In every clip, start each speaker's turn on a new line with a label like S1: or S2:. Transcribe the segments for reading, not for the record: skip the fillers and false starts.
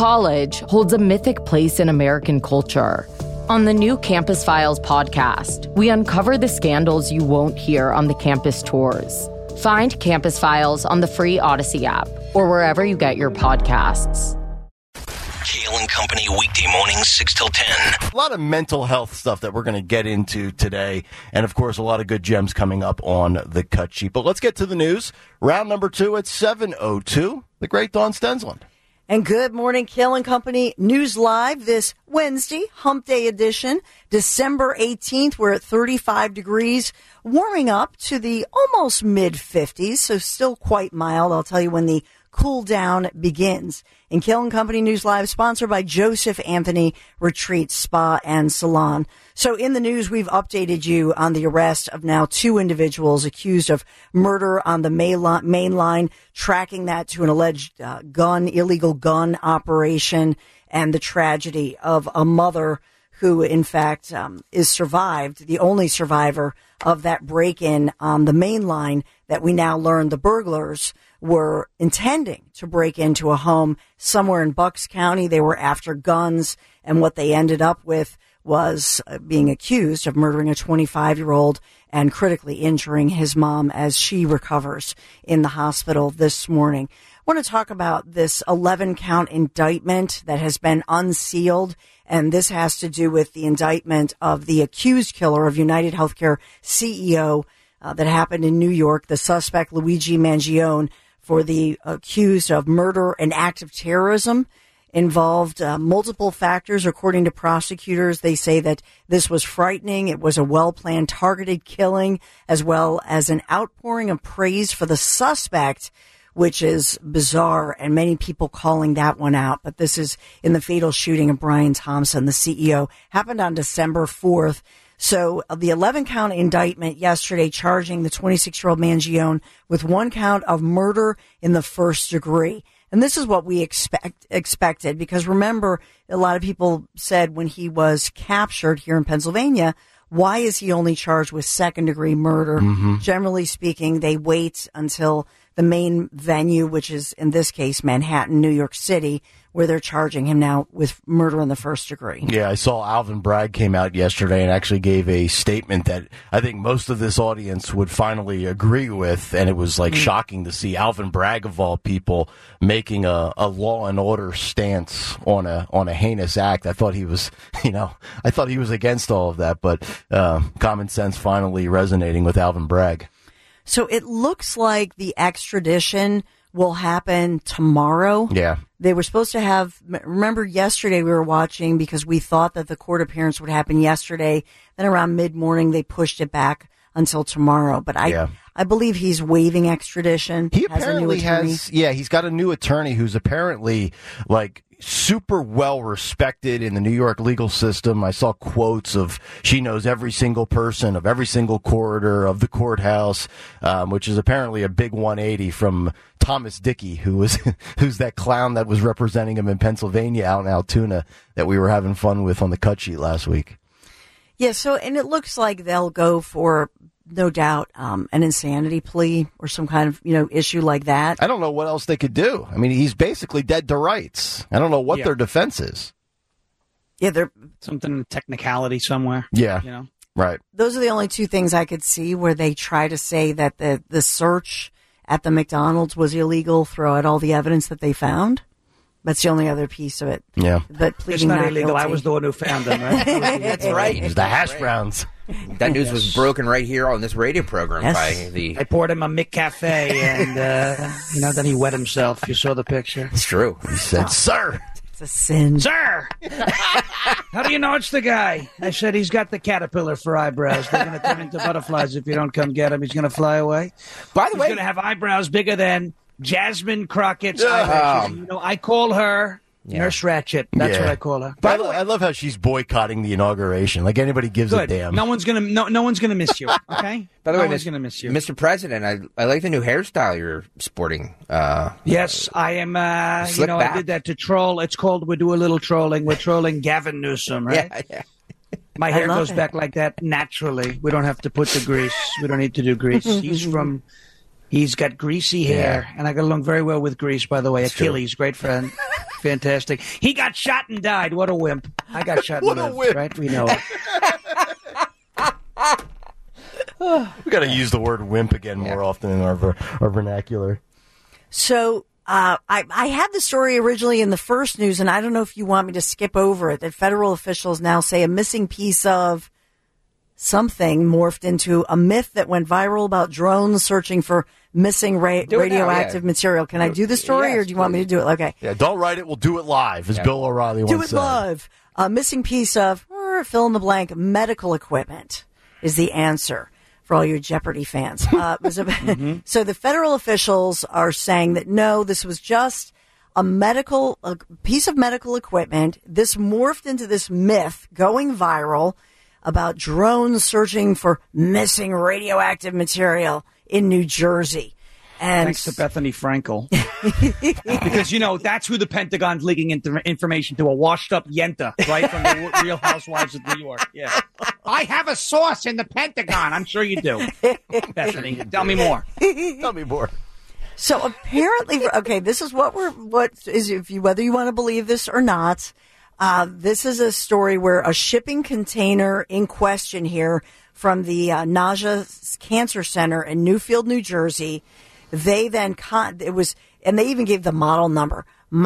S1: college holds a mythic place in American culture. On the new Campus Files podcast, we uncover the scandals you won't hear on the campus tours. Find Campus Files on the free Odyssey app or wherever you get your podcasts.
S2: Kale and Company weekday mornings 6 till 10.
S3: A lot of mental health stuff that we're going to get into today. And, of course, a lot of good gems coming up on the cut sheet. But let's get to the news. Round number 2 at 7:02. The great Dawn Stensland.
S4: And good morning, Kale and Company News Live this Wednesday, Hump Day edition, December 18th. We're at 35 degrees, warming up to the almost mid-50s, so still quite mild. I'll tell you when the cool down begins. And Kale and Company News Live, sponsored by Joseph Anthony Retreat Spa and Salon. So in the news, we've updated you on the arrest of now 2 individuals accused of murder on the main line, tracking that to an alleged illegal gun operation, and the tragedy of a mother who, in fact, is survived, the only survivor of that break-in on the main line that we now learn the burglars were intending to break into a home somewhere in Bucks County. They were after guns, and what they ended up with was being accused of murdering a 25-year-old and critically injuring his mom as she recovers in the hospital this morning. I want to talk about this 11-count indictment that has been unsealed, and this has to do with the indictment of the accused killer of United Healthcare CEO that happened in New York, the suspect Luigi Mangione, for the accused of murder and act of terrorism. Involved multiple factors. According to prosecutors, they say that this was frightening. It was a well-planned, targeted killing, as well as an outpouring of praise for the suspect, which is bizarre, and many people calling that one out. But this is in the fatal shooting of Brian Thompson, the CEO, happened on December 4th. So the 11-count indictment yesterday charging the 26-year-old Mangione with 1 count of murder in the first degree. And this is what we expected, because remember, a lot of people said when he was captured here in Pennsylvania, why is he only charged with second-degree murder? Mm-hmm. Generally speaking, they wait until the main venue, which is, in this case, Manhattan, New York City, where they're charging him now with murder in the first degree.
S3: Yeah, I saw Alvin Bragg came out yesterday and actually gave a statement that I think most of this audience would finally agree with, and it was shocking to see Alvin Bragg, of all people, making a law and order stance on a heinous act. I thought he was, against all of that, but common sense finally resonating with Alvin Bragg.
S4: So it looks like the extradition will happen tomorrow.
S3: Yeah.
S4: They were supposed to have, remember yesterday we were watching because we thought that the court appearance would happen yesterday. Then around mid-morning they pushed it back until tomorrow. But I believe he's waiving extradition.
S3: He apparently he's got a new attorney who's apparently super well respected in the New York legal system. I saw quotes of she knows every single person of every single corridor of the courthouse, which is apparently a big 180 from Thomas Dickey, who's that clown that was representing him in Pennsylvania out in Altoona that we were having fun with on the cut sheet last week.
S4: Yeah, so, and it looks like they'll go for, no doubt, an insanity plea or some kind of, issue like that.
S3: I don't know what else they could do. I mean, he's basically dead to rights. I don't know what their defense is.
S4: Yeah, they're
S5: something technicality somewhere.
S3: Yeah, right.
S4: Those are the only 2 things I could see where they try to say that the search at the McDonald's was illegal, throw out all the evidence that they found. That's the only other piece of it.
S3: Yeah.
S4: But
S5: it's not illegal.
S4: Guilty.
S5: I was the one who found them, right?
S6: That's right.
S3: It was the hash browns.
S6: That news was broken right here on this radio program by the...
S5: I poured him a McCafe, and, then he wet himself. You saw the picture?
S6: It's true.
S3: He said, "Sir."
S4: It's a sin.
S5: Sir! How do you know it's the guy? I said he's got the caterpillar for eyebrows. They're going to turn into butterflies if you don't come get him. He's going to fly away.
S6: By the way...
S5: He's going to have eyebrows bigger than Jasmine Crockett's eyelashes. I call her Nurse Ratchet. That's what I call her.
S3: By the way, I love how she's boycotting the inauguration. Like anybody gives a damn.
S5: No one's gonna miss you. Okay.
S6: By the way,
S5: no one's gonna miss you,
S6: Mr. President. I like the new hairstyle you're sporting.
S5: Yes, I am.
S6: Back.
S5: I did that to troll. It's called we do a little trolling. We're trolling Gavin Newsom, right?
S6: Yeah.
S5: My hair goes back like that naturally. We don't have to put the grease. We don't need to do grease. He's got greasy hair, and I got along very well with Grease, by the way. Achilles, great friend. Fantastic. He got shot and died. What a wimp. I got shot and
S3: What a
S5: lived,
S3: wimp.
S5: right? We know it.
S3: We got to use the word wimp again more often in our vernacular.
S4: So I had the story originally in the first news, and I don't know if you want me to skip over it, that federal officials now say a missing piece of something morphed into a myth that went viral about drones searching for missing radioactive material. Can I do the story,
S6: Yes,
S4: or do you want me to do it? Okay.
S3: Yeah, don't write it. We'll do it live, as Bill O'Reilly once said.
S4: Do it live. A missing piece of fill in the blank medical equipment is the answer for all your Jeopardy fans. So the federal officials are saying that no, this was just a piece of medical equipment. This morphed into this myth going viral about drones searching for missing radioactive material in New Jersey. And
S5: Thanks to Bethany Frankel. Because, that's who the Pentagon's leaking information to, a washed-up Yenta, right, from the Real Housewives of New York. Yeah. I have a source in the Pentagon. I'm sure you do. Bethany, tell me more.
S3: Tell me more.
S4: So apparently, okay, this is whether you want to believe this or not. This is a story where a shipping container in question here from the Naja Cancer Center in Newfield, New Jersey. They then and they even gave the model number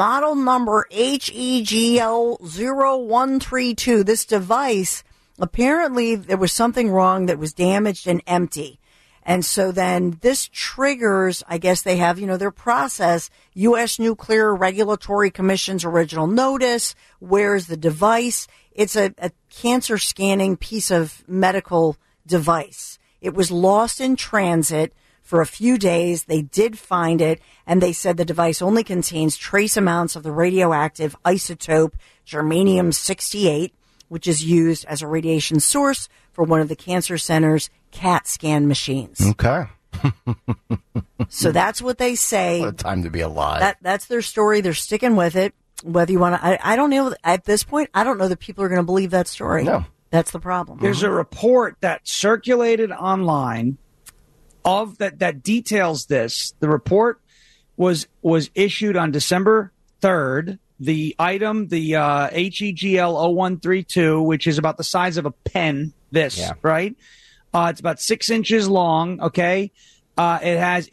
S4: HEGL0132. This device, apparently there was something wrong that was damaged and empty. And so then this triggers, I guess they have, their process, U.S. Nuclear Regulatory Commission's original notice. Where's the device? It's a cancer scanning piece of medical device. It was lost in transit for a few days. They did find it, and they said the device only contains trace amounts of the radioactive isotope germanium-68, which is used as a radiation source for one of the cancer center's CAT scan machines.
S3: Okay.
S4: So that's what they say.
S3: What a time to be alive.
S4: That's their story. They're sticking with it. Whether you want to, I don't know. At this point, I don't know that people are going to believe that story.
S3: No.
S4: That's the problem.
S5: There's a report that circulated online that details this. The report was issued on December 3rd. The item, the HEGL0132, which is about the size of a pen, right? It's about 6 inches long. Okay. The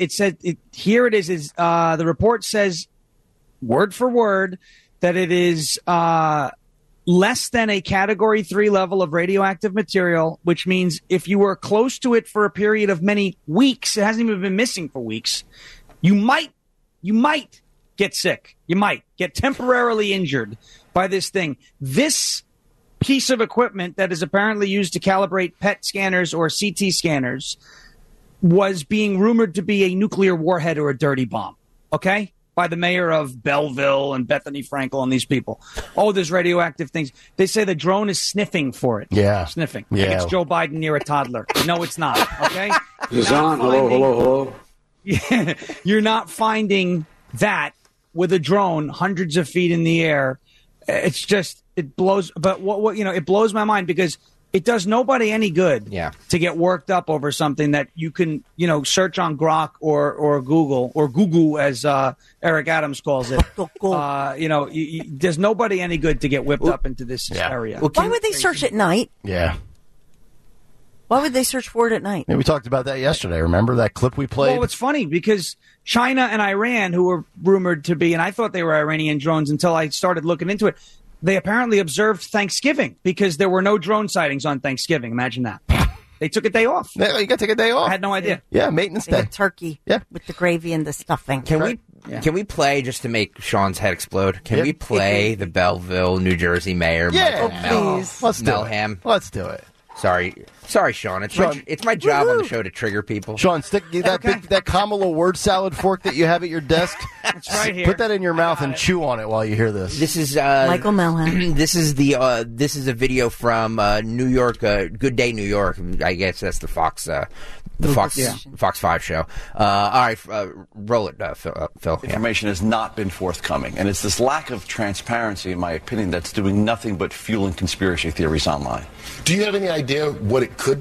S5: report says word for word that it is, less than a category 3 level of radioactive material, which means if you were close to it for a period of many weeks, it hasn't even been missing for weeks, you might get sick. You might get temporarily injured by this thing. This piece of equipment that is apparently used to calibrate PET scanners or CT scanners was being rumored to be a nuclear warhead or a dirty bomb. Okay? By the mayor of Belleville and Bethany Frankel and these people. Oh, there's radioactive things. They say the drone is sniffing for it.
S3: Yeah.
S5: Sniffing.
S3: Yeah.
S5: Like it's Joe Biden near a toddler. No, it's not. Okay?
S7: Is on. Hello.
S5: Yeah, you're not finding that with a drone hundreds of feet in the air. It's just, it blows. But it blows my mind because it does nobody any good to get worked up over something that you can, search on Grok or Google as Eric Adams calls it. There's nobody any good to get whipped up into this area.
S4: Well, why would they search at night?
S3: Yeah.
S4: Why would they search for it at night?
S3: Yeah, we talked about that yesterday. Remember that clip we played?
S5: Well, it's funny because China and Iran, who were rumored to be, and I thought they were Iranian drones until I started looking into it, they apparently observed Thanksgiving because there were no drone sightings on Thanksgiving. Imagine that. They took a day off.
S3: Yeah, you got to take a day off.
S5: I had no idea.
S3: Yeah, maintenance day.
S4: Turkey with the gravy and the stuffing.
S6: Can we play, just to make Sean's head explode, can we play the Belleville, New Jersey mayor, Michael
S4: please.
S3: Let's do
S6: Melham?
S3: it. Let's do it.
S6: Sorry, Sean. It's my job on the show to trigger people.
S3: Sean, stick that Kamala word salad fork that you have at your desk.
S5: It's right here.
S3: Put that in your mouth and chew on it while you hear this.
S6: This is
S4: Michael Melham.
S6: This is a video from New York, Good Day New York. I guess that's the Fox Fox 5 show. All right, roll it, Phil.
S8: Information has not been forthcoming, and it's this lack of transparency, in my opinion, that's doing nothing but fueling conspiracy theories online.
S9: Do you have any idea what it could be?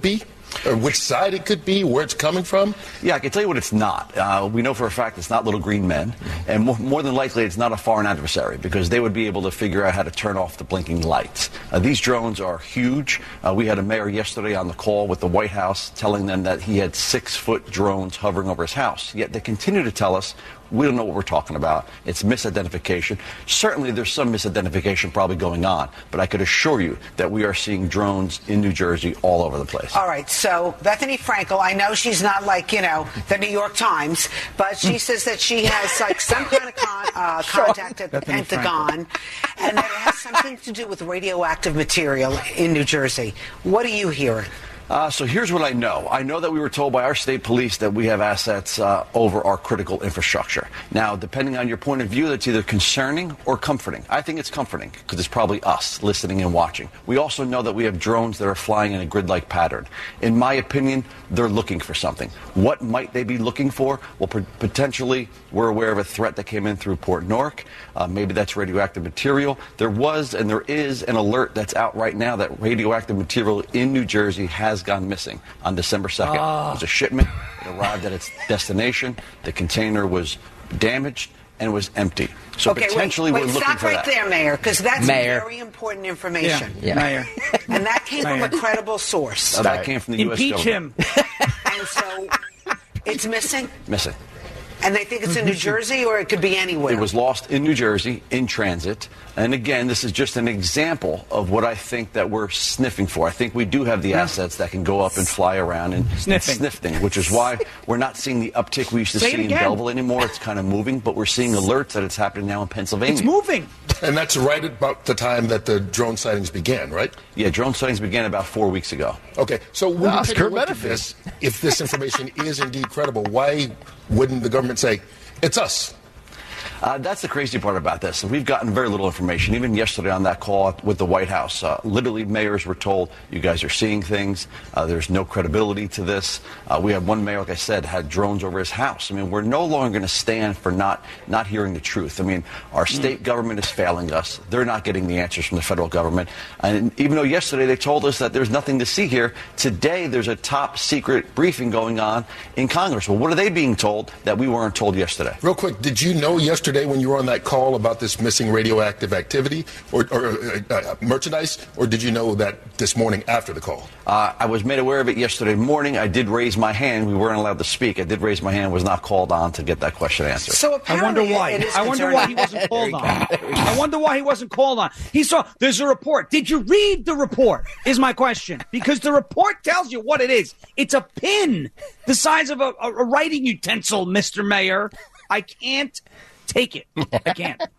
S9: Or which side it could be, where it's coming from?
S8: Yeah, I can tell you what it's not. We know for a fact it's not little green men, and more than likely it's not a foreign adversary, because they would be able to figure out how to turn off the blinking lights. These drones are huge. We had a mayor yesterday on the call with the White House telling them that he had 6-foot drones hovering over his house. Yet they continue to tell us we don't know what we're talking about. It's misidentification. Certainly there's some misidentification probably going on, but I could assure you that we are seeing drones in New Jersey all over the place.
S10: All right, so Bethany Frankel, I know she's not like, the New York Times, but she says that she has like some kind of contact at the
S5: Bethany
S10: Pentagon, and that it has something to do with radioactive material in New Jersey. What are you hearing?
S8: So here's what I know. I know that we were told by our state police that we have assets over our critical infrastructure. Now, depending on your point of view, that's either concerning or comforting. I think it's comforting because it's probably us listening and watching. We also know that we have drones that are flying in a grid-like pattern. In my opinion, they're looking for something. What might they be looking for? Well, potentially, we're aware of a threat that came in through Port Newark. Maybe that's radioactive material. There was and there is an alert that's out right now that radioactive material in New Jersey has gone missing on December 2nd. It was a shipment. It arrived at its destination. The container was damaged and it was empty. So potentially we're looking for that.
S10: Stop right there, Mayor, because that's very important information.
S5: Yeah. Mayor.
S10: And that came from a credible source.
S8: That came from the U.S.
S5: Impeach
S8: government.
S5: him.
S10: And so it's missing?
S8: Missing.
S10: And they think it's in New Jersey, or it could be anywhere?
S8: It was lost in New Jersey, in transit. And again, this is just an example of what I think that we're sniffing for. I think we do have the assets that can go up and fly around and sniff things, which is why we're not seeing the uptick we used to see in Belleville anymore. It's kind of moving, but we're seeing alerts that it's happening now in Pennsylvania.
S5: It's moving.
S9: And that's right about the time that the drone sightings began, right?
S8: Yeah, drone sightings began about 4 weeks ago.
S9: Okay, so when you take a look at this, if this information is indeed credible, why wouldn't the government say, it's us?
S8: That's the crazy part about this. We've gotten very little information. Even yesterday on that call with the White House, literally mayors were told, you guys are seeing things. There's no credibility to this. We had one mayor, like I said, had drones over his house. I mean, we're no longer going to stand for not hearing the truth. I mean, our state government is failing us. They're not getting the answers from the federal government. And even though yesterday they told us that there's nothing to see here, today there's a top secret briefing going on in Congress. Well, what are they being told that we weren't told yesterday?
S9: Real quick, did you know yesterday when you were on that call about this missing radioactive activity or merchandise, or did you know that this morning after the call?
S8: I was made aware of it yesterday morning. I did raise my hand. We weren't allowed to speak. I did raise my hand, was not called on to get that question answered.
S10: So apparently
S5: I wonder why he wasn't called on. I wonder why he wasn't called on. He saw there's a report. Did you read the report? Is my question. Because the report tells you what it is. It's a pin the size of a writing utensil, Mr. Mayor. I can't take it. I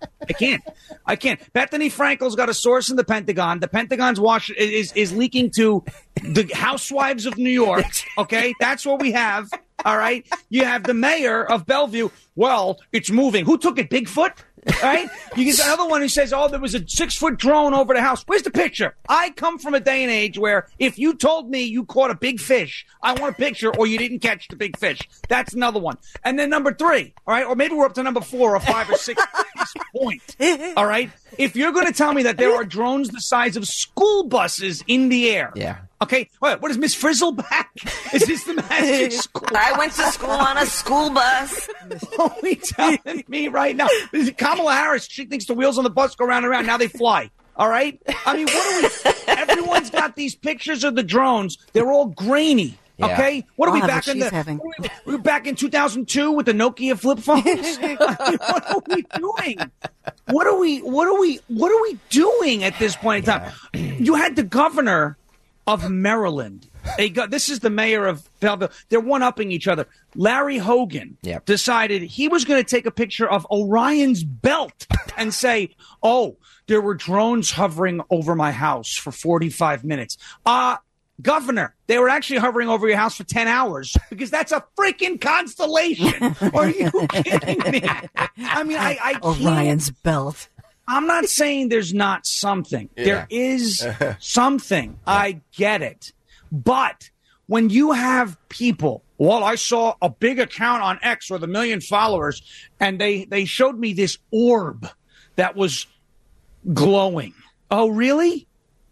S5: can't. Bethany Frankel's got a source in the Pentagon. The Pentagon's is leaking to the housewives of New York. Okay, that's what we have. All right. You have the mayor of Bellevue. Well, it's moving. Who took it? Bigfoot? All right. You get another one who says, "Oh, there was a 6-foot drone over the house." Where's the picture? I come from a day and age where if you told me you caught a big fish, I want a picture, or you didn't catch the big fish. That's another one. And then number 3, all right, or maybe we're up to number 4 or 5 or 6 at this point. All right. If you're going to tell me that there are drones the size of school buses in the air,
S6: yeah.
S5: Okay, what is Miss Frizzle back? Is this the magic school?
S11: I went to school on a school bus.
S5: What are you telling me right now? Kamala Harris, she thinks the wheels on the bus go round and round. Now they fly. All right? I mean, everyone's got these pictures of the drones. They're all grainy. Yeah. Okay, what are we back in we're back in 2002 with the Nokia flip phones? What are we doing? What are we doing at this point in time? You had the governor of Maryland. This is the mayor of Belleville. They're one-upping each other. Larry Hogan decided he was going to take a picture of Orion's belt and say, "Oh, there were drones hovering over my house for 45 minutes." Governor, they were actually hovering over your house for 10 hours because that's a freaking constellation. Are you kidding me? I mean, I
S4: Orion's belt.
S5: I'm not saying there's not something. Yeah. There is something. I get it. But when you have people, well, I saw a big account on X with 1 million followers, and they showed me this orb that was glowing. Oh, really?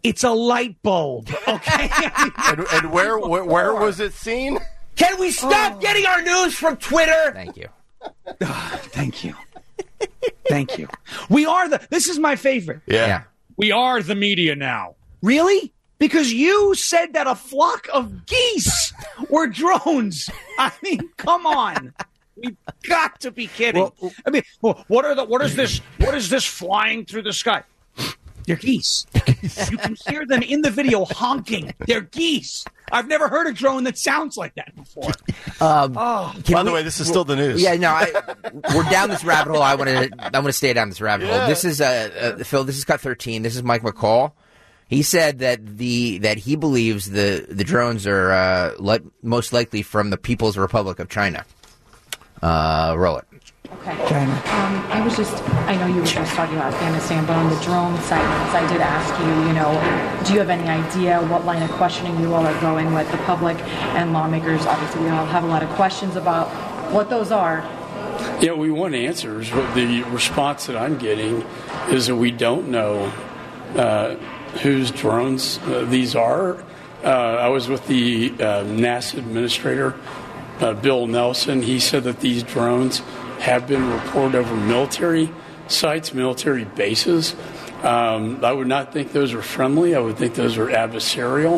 S5: It's a light bulb, okay?
S3: and where was it seen?
S6: Can we stop getting our news from Twitter?
S5: Thank you. Thank you. Thank you. We are this is my favorite.
S3: Yeah.
S5: We are the media now. Really? Because you said that a flock of geese were drones. I mean, come on. We've got to be kidding. What is this flying through the sky? They're geese. You can hear them in the video honking. They're geese. I've never heard a drone that sounds like that before.
S3: By the way, this is still the news.
S6: Yeah, no, we're down this rabbit hole. I want to stay down this rabbit hole. This is Phil. This is Cut 13. This is Mike McCall. He said that he believes the drones are most likely from the People's Republic of China. Roll it.
S12: Okay. I know you were just talking about Afghanistan, but on the drone sites, I did ask you, do you have any idea what line of questioning you all are going with the public and lawmakers? Obviously, we all have a lot of questions about what those are.
S13: Yeah, we want answers, but the response that I'm getting is that we don't know whose drones these are. I was with the NASA administrator, Bill Nelson. He said that these drones have been reported over military sites, military bases. I would not think those are friendly. I would think those are adversarial.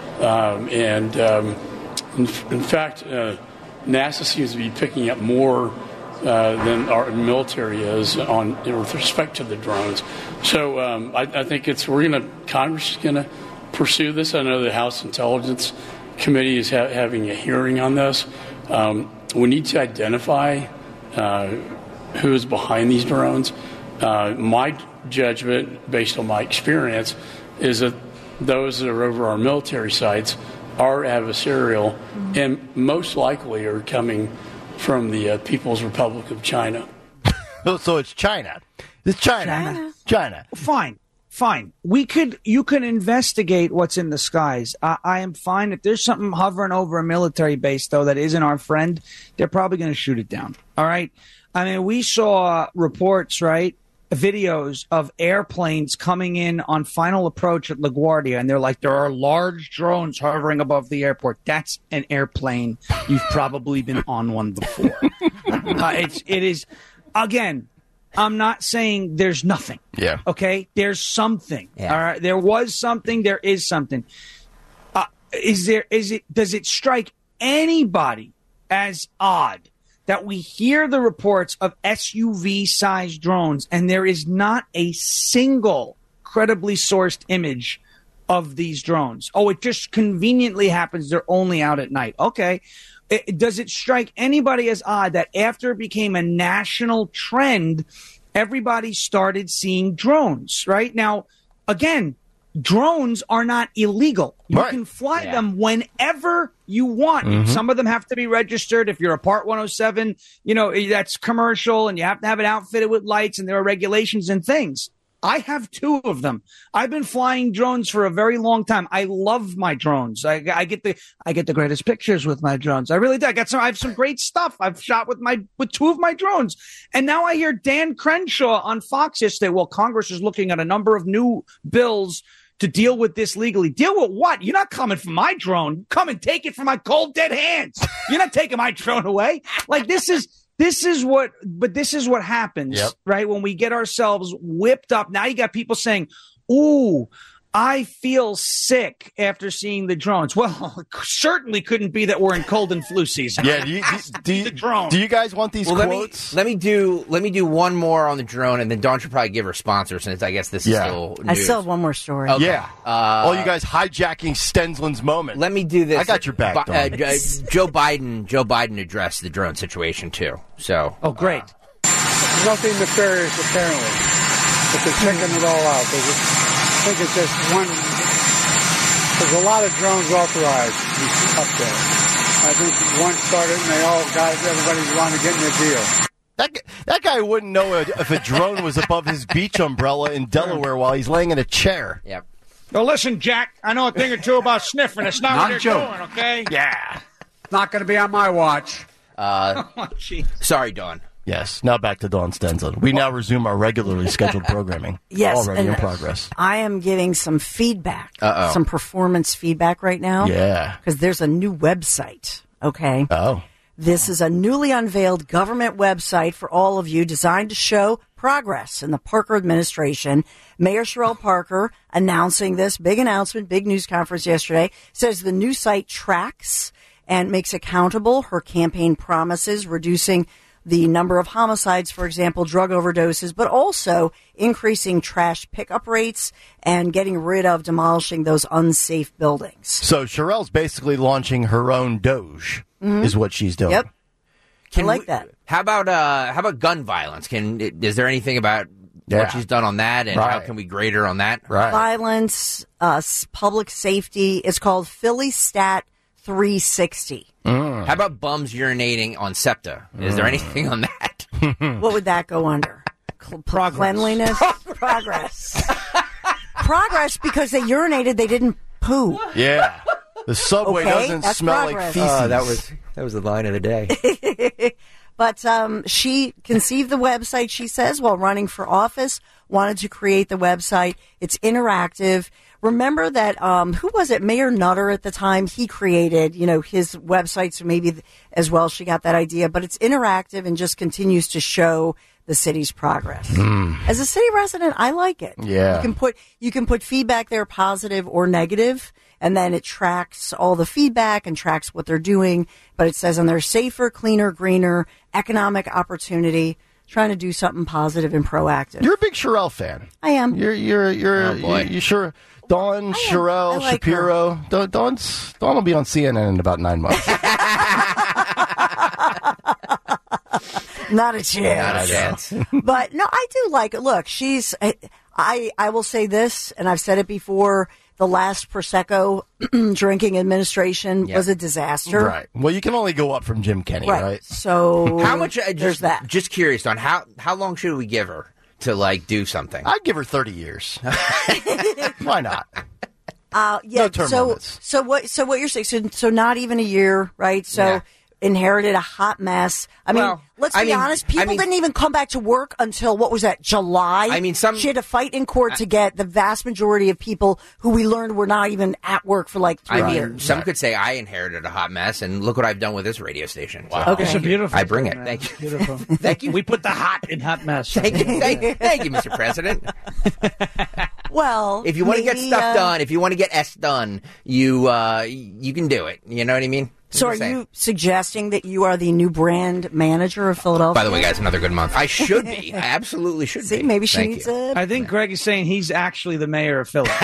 S13: In fact, NASA seems to be picking up more than our military is with respect to the drones. So I think Congress is going to pursue this. I know the House Intelligence Committee is having a hearing on this. We need to identify who is behind these drones. My judgment, based on my experience, is that those that are over our military sites are adversarial and most likely are coming from the People's Republic of China.
S3: So it's China. It's China.
S5: Fine. You can investigate what's in the skies. I am fine. If there's something hovering over a military base, though, that isn't our friend, they're probably going to shoot it down. All right. I mean, we saw reports, right? Videos of airplanes coming in on final approach at LaGuardia, and they're like, there are large drones hovering above the airport. That's an airplane. You've probably been on one before. It is, again, I'm not saying there's nothing.
S3: Yeah.
S5: Okay? There's something.
S6: Yeah.
S5: All right? There was something. There is something. Does it strike anybody as odd that we hear the reports of SUV-sized drones and there is not a single credibly sourced image of these drones? Oh, it just conveniently happens they're only out at night. Okay. Does it strike anybody as odd that after it became a national trend, everybody started seeing drones, right? Now, again, drones are not illegal. You can fly them whenever you want. Mm-hmm. Some of them have to be registered. If you're a Part 107, that's commercial and you have to have it outfitted with lights and there are regulations and things. I have 2 of them. I've been flying drones for a very long time. I love my drones. I get the greatest pictures with my drones. I really do. I have some great stuff. I've shot with 2 of my drones. And now I hear Dan Crenshaw on Fox yesterday. Well, Congress is looking at a number of new bills to deal with this legally. Deal with what? You're not coming for my drone. Come and take it from my cold, dead hands. You're not taking my drone away. Like this is what happens, right? When we get ourselves whipped up. Now you got people saying, ooh, I feel sick after seeing the drones. Well, it certainly couldn't be that we're in cold and flu season.
S3: Yeah, do you guys want these quotes?
S6: Let me do one more on the drone, and then Dawn should probably give her sponsor since I guess this is still news.
S4: I still have one more story.
S6: Okay.
S3: Yeah. All you guys hijacking Stensland's moment.
S6: Let me do this.
S3: I got your back, Dawn.
S6: Joe Biden addressed the drone situation too. So.
S5: Oh, great.
S14: Nothing nefarious apparently, but they're checking it all out. I think it's just one. There's a lot of drones authorized up there. I think one started and they all got it. Everybody's wanting to get in their deal.
S3: That guy wouldn't know if a drone was above his beach umbrella in Delaware while he's laying in a chair.
S6: Yep.
S5: Well, listen, Jack, I know a thing or two about sniffing. It's not what they're doing, okay?
S3: Yeah.
S14: Not going to be on my watch.
S5: Oh,
S6: sorry, Dawn.
S3: Yes. Now back to Dawn Stenzel. We now resume our regularly scheduled programming.
S4: Yes,
S3: Already in
S4: and
S3: progress.
S4: I am giving some feedback,
S3: Uh-oh.
S4: some performance feedback right now.
S3: Yeah.
S4: Because there's a new website, okay?
S3: Oh.
S4: This is a newly unveiled government website for all of you designed to show progress in the Parker administration. Mayor Sherelle Parker announcing this big announcement, big news conference yesterday, says the new site tracks and makes accountable her campaign promises, reducing the number of homicides, for example, drug overdoses, but also increasing trash pickup rates and getting rid of demolishing those unsafe buildings.
S3: So Sherelle's basically launching her own Doge, is what she's doing.
S4: Yep. I like that.
S6: How about gun violence? Is there anything about what she's done on that, and how can we grade her on that?
S4: Violence, public safety. It's called Philly Stat 360.
S6: How about bums urinating on SEPTA? Is there anything on that?
S4: What would that go under? Cleanliness? Progress. Progress because they urinated, they didn't poo.
S3: Yeah. The subway doesn't smell like feces.
S6: That was the line of the day.
S4: But she conceived the website, she says, while running for office, wanted to create the website. It's interactive. Remember that, who was it? Mayor Nutter at the time, he created, his website. So maybe as well, she got that idea, but it's interactive and just continues to show the city's progress. As a city resident, I like it.
S3: Yeah.
S4: You can put feedback there, positive or negative, and then it tracks all the feedback and tracks what they're doing. But it says on there, safer, cleaner, greener, economic opportunity, trying to do something positive and proactive.
S3: You're a big Sherelle fan.
S4: I am.
S3: You sure? Dawn, Sherelle,
S4: like
S3: Shapiro. Dawn will be on CNN in about 9 months.
S4: Not a chance.
S6: Not a chance.
S4: But no, I do like it. Look, I will say this, and I've said it before, the last Prosecco drinking administration was a disaster.
S3: Right. Well, you can only go up from Jim Kenney, right?
S4: So
S6: how much?
S4: There's that.
S6: Just curious on how long should we give her to do something?
S3: I'd give her 30 years. Why not?
S4: Yeah.
S3: No term limits.
S4: So what you're saying? So not even a year, right? So inherited a hot mess. I mean, let's be honest. People didn't even come back to work until what was that? July.
S6: I mean,
S4: she had to fight in court to get the vast majority of people who we learned were not even at work for like 3 years.
S6: Some could say I inherited a hot mess, and look what I've done with this radio station.
S5: Wow. Okay. It's a beautiful.
S6: I bring it.
S5: Man.
S6: Thank you.
S5: Beautiful.
S6: Thank you.
S5: We put the hot in hot mess.
S6: Thank you, Mr. President.
S4: Well,
S6: if you want to get stuff done, if you want to get S done, you can do it. You know what I mean?
S4: So are you suggesting that you are the new brand manager of Philadelphia?
S6: By the way, guys, another good month. I should be. I absolutely should be.
S4: Maybe she needs it.
S5: I think Greg is saying he's actually the mayor of Philly.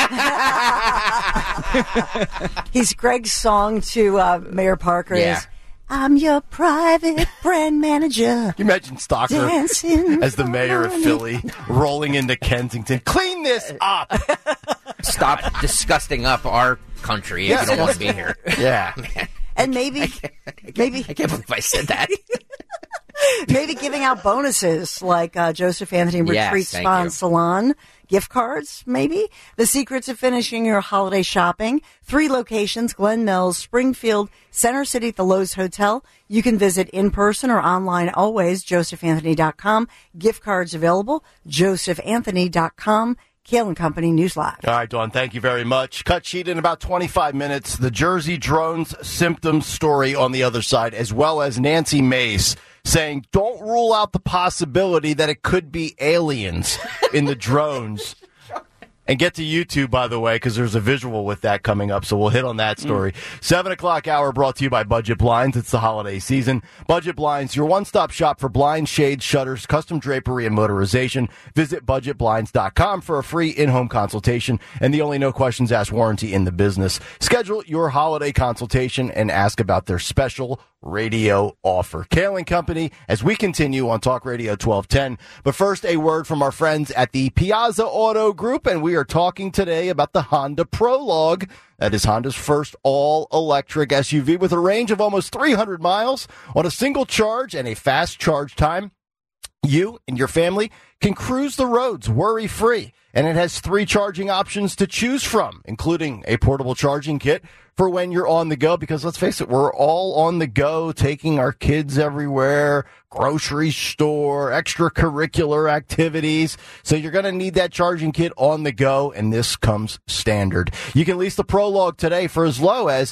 S4: He's Greg's song to Mayor Parker is, I'm your private brand manager.
S3: Can you imagine Stalker as the mayor of Philly rolling into Kensington? Clean this up.
S6: Stop disgusting up our country if you don't want to be here.
S3: Yeah.
S6: Man.
S4: And maybe
S6: I can't believe I said that.
S4: Maybe giving out bonuses like Joseph Anthony Retreat Spa and Salon gift cards, maybe. The secrets of finishing your holiday shopping. 3 locations, Glen Mills, Springfield, Center City at the Lowe's Hotel. You can visit in person or online always, josephanthony.com. Gift cards available, josephanthony.com. Kale and Company News Live.
S3: All right, Dawn, thank you very much. Cut sheet in about 25 minutes. The Jersey Drones symptoms story on the other side, as well as Nancy Mace saying, don't rule out the possibility that it could be aliens in the drones. And get to YouTube, by the way, because there's a visual with that coming up, so we'll hit on that story. 7 o'clock hour brought to you by Budget Blinds. It's the holiday season. Budget Blinds, your one-stop shop for blinds, shades, shutters, custom drapery, and motorization. Visit budgetblinds.com for a free in-home consultation and the only no-questions-asked warranty in the business. Schedule your holiday consultation and ask about their special radio offer. Kale and Company, as we continue on Talk Radio 1210. But first, a word from our friends at the Piazza Auto Group, and we are talking today about the Honda Prologue. That is Honda's first all-electric SUV with a range of almost 300 miles on a single charge and a fast charge time. You and your family can cruise the roads worry-free. And it has 3 charging options to choose from, including a portable charging kit for when you're on the go. Because let's face it, we're all on the go, taking our kids everywhere, grocery store, extracurricular activities. So you're going to need that charging kit on the go, and this comes standard. You can lease the Prologue today for as low as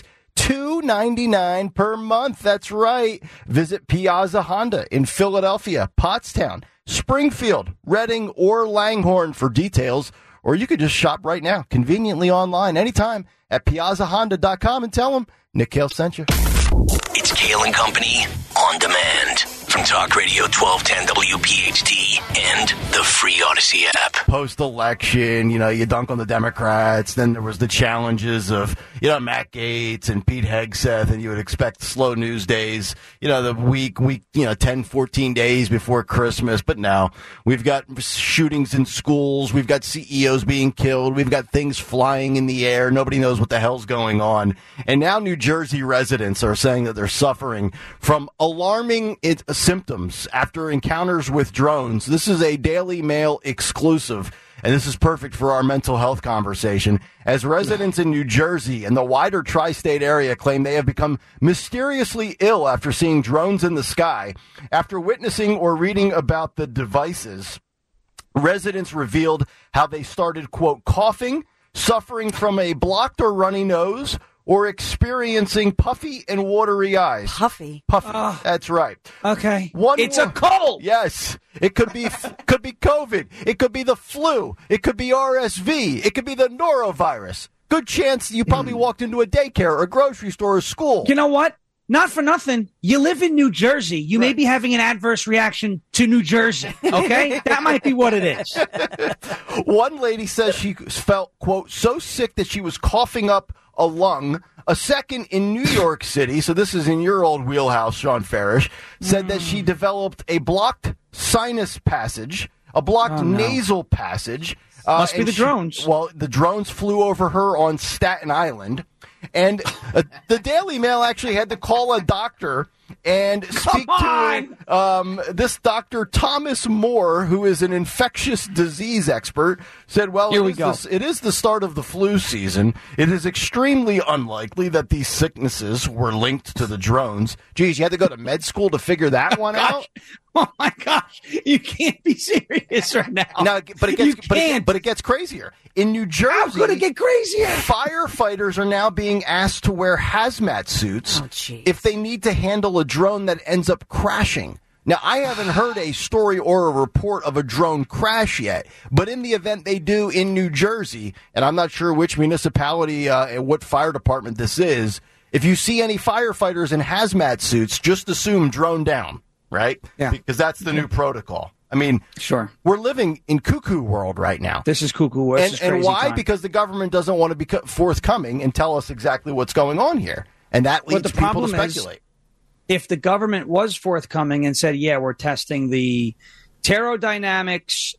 S3: $299 per month. That's right. Visit Piazza Honda in Philadelphia, Pottstown, Springfield, Reading, or Langhorne for details. Or you could just shop right now, conveniently online, anytime at piazzahonda.com and tell them Nick Kale sent you.
S2: It's Kale and Company on demand from Talk Radio 1210 WPHT and the free Odyssey app.
S3: Post-election, you dunk on the Democrats. Then there was the challenges of, Matt Gaetz and Pete Hegseth, and you would expect slow news days, the week, 10, 14 days before Christmas. But now we've got shootings in schools. We've got CEOs being killed. We've got things flying in the air. Nobody knows what the hell's going on. And now New Jersey residents are saying that they're suffering from alarming symptoms after encounters with drones. This is a Daily Mail exclusive, and this is perfect for our mental health conversation, as residents in New Jersey and the wider tri-state area claim they have become mysteriously ill after seeing drones in the sky. After witnessing or reading about the devices, residents revealed how they started, quote, coughing, suffering from a blocked or runny nose, or experiencing puffy and watery eyes.
S4: Puffy.
S3: That's right.
S5: Okay. It's a cold.
S3: Yes. It could be COVID. It could be the flu. It could be RSV. It could be the norovirus. Good chance you probably walked into a daycare or a grocery store or school.
S5: You know what? Not for nothing. You live in New Jersey. You may be having an adverse reaction to New Jersey. Okay? That might be what it is.
S3: One lady says she felt, quote, so sick that she was coughing up a lung. A second in New York City, so this is in your old wheelhouse, Sean Farish, said that she developed a blocked sinus passage, a blocked nasal passage.
S5: Must be the drones.
S3: The drones flew over her on Staten Island. And the Daily Mail actually had to call a doctor and speak to this Dr. Thomas Moore, who is an infectious disease expert, said, well, it is the start of the flu season. It is extremely unlikely that these sicknesses were linked to the drones. Geez, you had to go to med school to figure that one out?
S5: Oh, my gosh. You can't be serious right now.
S3: No, but it gets crazier. In New Jersey,
S5: how could it get crazier?
S3: Firefighters are now being asked to wear hazmat suits if they need to handle a drone that ends up crashing. Now, I haven't heard a story or a report of a drone crash yet, but in the event they do in New Jersey, and I'm not sure which municipality and what fire department this is, if you see any firefighters in hazmat suits, just assume drone down, right?
S5: Yeah.
S3: Because that's the new protocol. I mean,
S5: sure,
S3: we're living in cuckoo world right now.
S5: This is cuckoo world.
S3: And why?
S5: Time.
S3: Because the government doesn't want to be forthcoming and tell us exactly what's going on here. And that leads people to speculate.
S5: If the government was forthcoming and said, yeah, we're testing the Terradynamics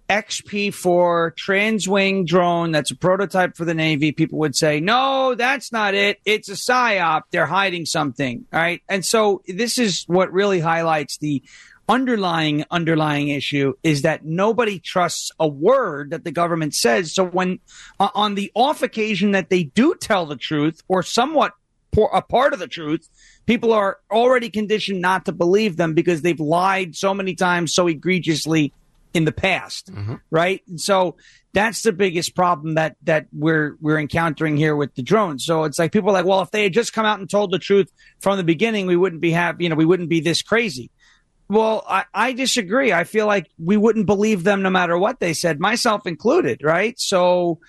S5: XP4 transwing drone, that's a prototype for the Navy, people would say, no, that's not it. It's a PSYOP. They're hiding something. All right. And so this is what really highlights the underlying issue, is that nobody trusts a word that the government says. So when on the off occasion that they do tell the truth or somewhat a part of the truth, people are already conditioned not to believe them because they've lied so many times so egregiously in the past, right? And so that's the biggest problem that we're encountering here with the drones. So it's like people are like, well, if they had just come out and told the truth from the beginning, we wouldn't be this crazy. Well, I disagree. I feel like we wouldn't believe them no matter what they said, myself included, right? So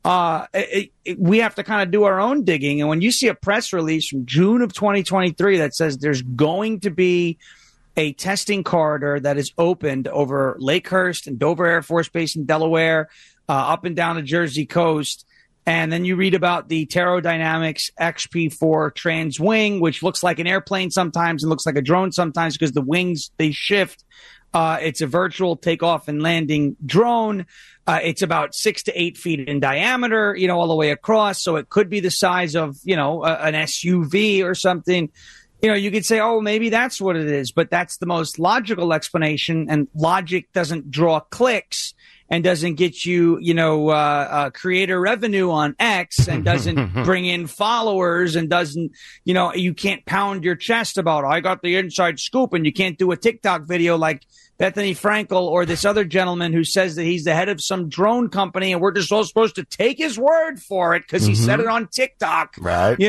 S5: we have to kind of do our own digging. And when you see a press release from June of 2023 that says there's going to be a testing corridor that is opened over Lakehurst and Dover Air Force Base in Delaware, up and down the Jersey coast, and then you read about the Terradynamics XP4 transwing, which looks like an airplane sometimes and looks like a drone sometimes because the wings, they shift. It's a virtual takeoff and landing drone. It's about 6 to 8 feet in diameter, all the way across. So it could be the size of, an SUV or something. You could say, oh, maybe that's what it is, but that's the most logical explanation, and logic doesn't draw clicks and doesn't get you, creator revenue on X, and doesn't bring in followers, and doesn't, you can't pound your chest about, I got the inside scoop, and you can't do a TikTok video like Bethany Frankel or this other gentleman who says that he's the head of some drone company, and we're just all supposed to take his word for it because he said it on TikTok.
S3: Right.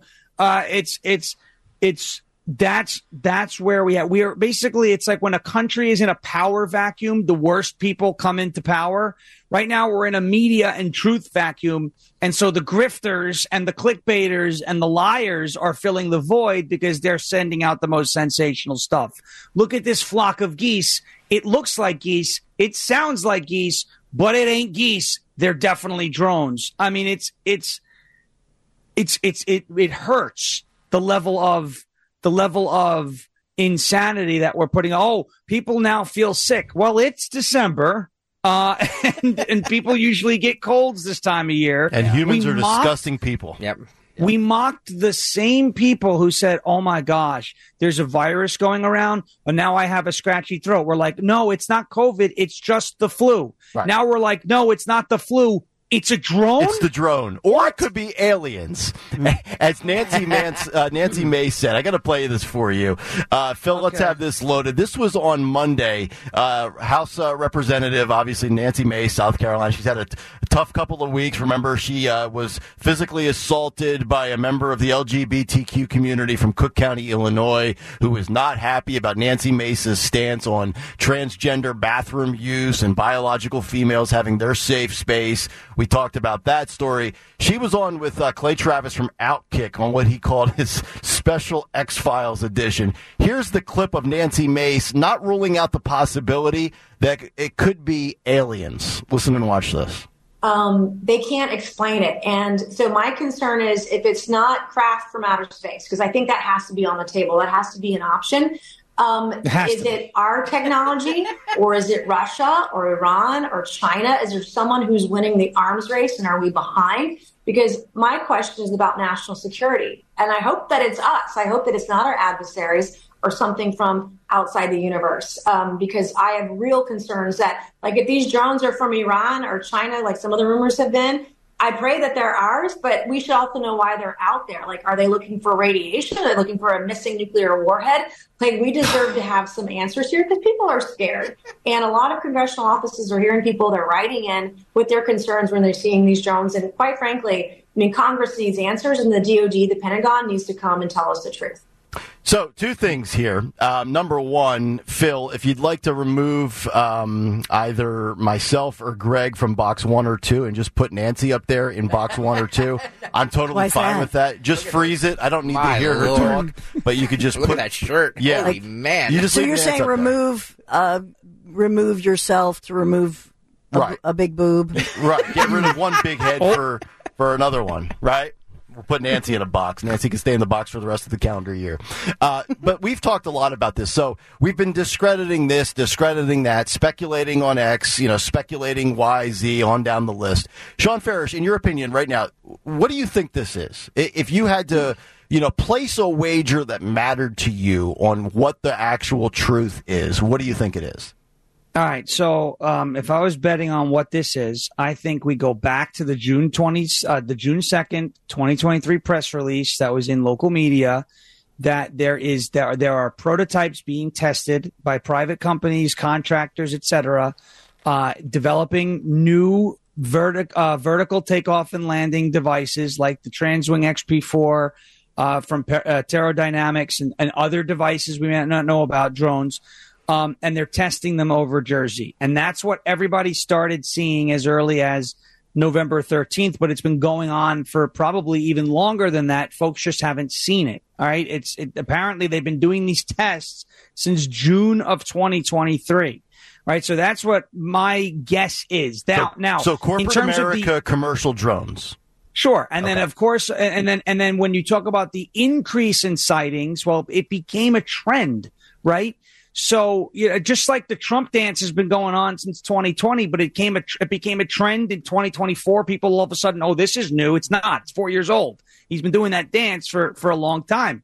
S5: That's where we are basically, it's like when a country is in a power vacuum, the worst people come into power. Right now we're in a media and truth vacuum. And so the grifters and the clickbaiters and the liars are filling the void because they're sending out the most sensational stuff. Look at this flock of geese. It looks like geese. It sounds like geese, but it ain't geese. They're definitely drones. I mean, it hurts the level of insanity that we're putting. Oh, people now feel sick. Well, it's December, and people usually get colds this time of year.
S3: And humans are disgusting people.
S6: Yep.
S5: We mocked the same people who said, oh, my gosh, there's a virus going around, and now I have a scratchy throat. We're like, no, it's not COVID. It's just the flu.
S3: Right.
S5: Now we're like, no, it's not the flu. It's a drone?
S3: It's the drone. Or it could be aliens. As Nancy Mace said, I got to play this for you. Phil, let's have this loaded. This was on Monday. House Representative, obviously, Nancy Mace, South Carolina. She's had a tough couple of weeks. Remember, she was physically assaulted by a member of the LGBTQ community from Cook County, Illinois, who was not happy about Nancy Mace's stance on transgender bathroom use and biological females having their safe space. We talked about that story. She was on with Clay Travis from Outkick on what he called his special X-Files edition. Here's the clip of Nancy Mace not ruling out the possibility that it could be aliens. Listen and watch this.
S15: They can't explain it. And so my concern is if it's not craft from outer space, because I think that has to be on the table. That has to be an option. Is it our technology, or is it Russia or Iran or China? Is there someone who's winning the arms race, and are we behind? Because my question is about national security. And I hope that it's us. I hope that it's not our adversaries or something from outside the universe, because I have real concerns that, like, if these drones are from Iran or China, like some of the rumors have been, I pray that they're ours, but we should also know why they're out there. Like, are they looking for radiation? Are they looking for a missing nuclear warhead? Like, we deserve to have some answers here because people are scared. And a lot of congressional offices are hearing people, they're writing in with their concerns when they're seeing these drones. And quite frankly, I mean, Congress needs answers, and the DOD, the Pentagon, needs to come and tell us the truth.
S3: So, two things here. Number one, Phil, if you'd like to remove either myself or Greg from box 1 or 2 and just put Nancy up there in box 1 or 2, I'm totally fine with that. Just freeze it. I don't need to hear her talk, but you could just
S6: look at that shirt.
S3: Yeah,
S6: holy man!
S3: So
S4: you're saying remove yourself to remove a big boob,
S3: right? Get rid of one big head for another one, right? We'll put Nancy in a box. Nancy can stay in the box for the rest of the calendar year. But we've talked a lot about this. So we've been discrediting this, discrediting that, speculating on X, speculating Y, Z, on down the list. Sean Farish, in your opinion right now, what do you think this is? If you had to, place a wager that mattered to you on what the actual truth is, what do you think it is?
S5: All right, so if I was betting on what this is, I think we go back to the June 2nd, 2023 press release that was in local media that there are prototypes being tested by private companies, contractors, etc., developing new vertical takeoff and landing devices like the Transwing XP4 from Terradynamics and other devices we may not know about, drones. And they're testing them over Jersey. And that's what everybody started seeing as early as November 13th, but it's been going on for probably even longer than that. Folks just haven't seen it. All right. Apparently they've been doing these tests since June of 2023. Right. So that's what my guess is.
S3: So corporate America, commercial drones.
S5: Sure. And then, of course, and then when you talk about the increase in sightings, well, it became a trend, right? So, just like the Trump dance has been going on since 2020, but it became a trend in 2024. People all of a sudden, oh, this is new. It's not. It's 4 years old. He's been doing that dance for a long time.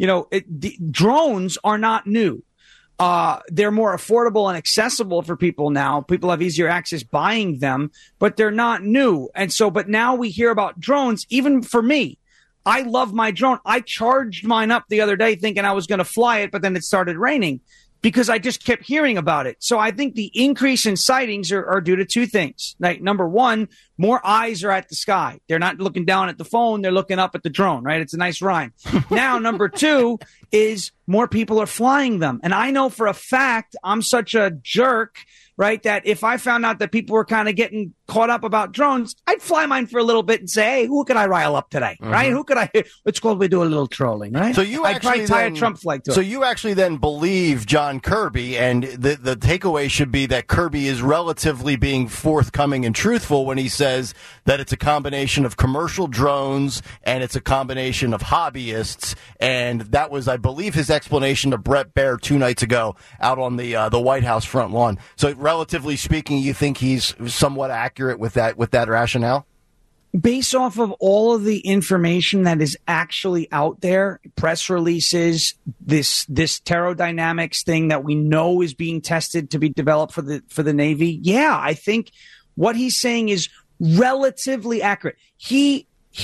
S5: Drones are not new. They're more affordable and accessible for people now. People have easier access buying them, but they're not new. And so, but now we hear about drones, even for me. I love my drone. I charged mine up the other day thinking I was going to fly it, but then it started raining because I just kept hearing about it. So I think the increase in sightings are due to two things. Like, number one, more eyes are at the sky. They're not looking down at the phone. They're looking up at the drone, right? It's a nice rhyme. Now, number two is more people are flying them. And I know for a fact, I'm such a jerk, right, that if I found out that people were kind of getting caught up about drones, I'd fly mine for a little bit and say, hey, who could I rile up today, right? Who could I, it's called, we do a little trolling, right?
S3: So you
S5: I'd probably tie a Trump flag to it.
S3: So you actually then believe John Kirby, and the takeaway should be that Kirby is relatively being forthcoming and truthful when he says that it's a combination of commercial drones and it's a combination of hobbyists. And that was, I believe, his explanation to Brett Baer 2 nights ago out on the White House front lawn. So relatively speaking, you think he's somewhat accurate with that rationale?
S5: Based off of all of the information that is actually out there, press releases, this pterodynamics thing that we know is being tested to be developed for the Navy, yeah, I think what he's saying is relatively accurate. He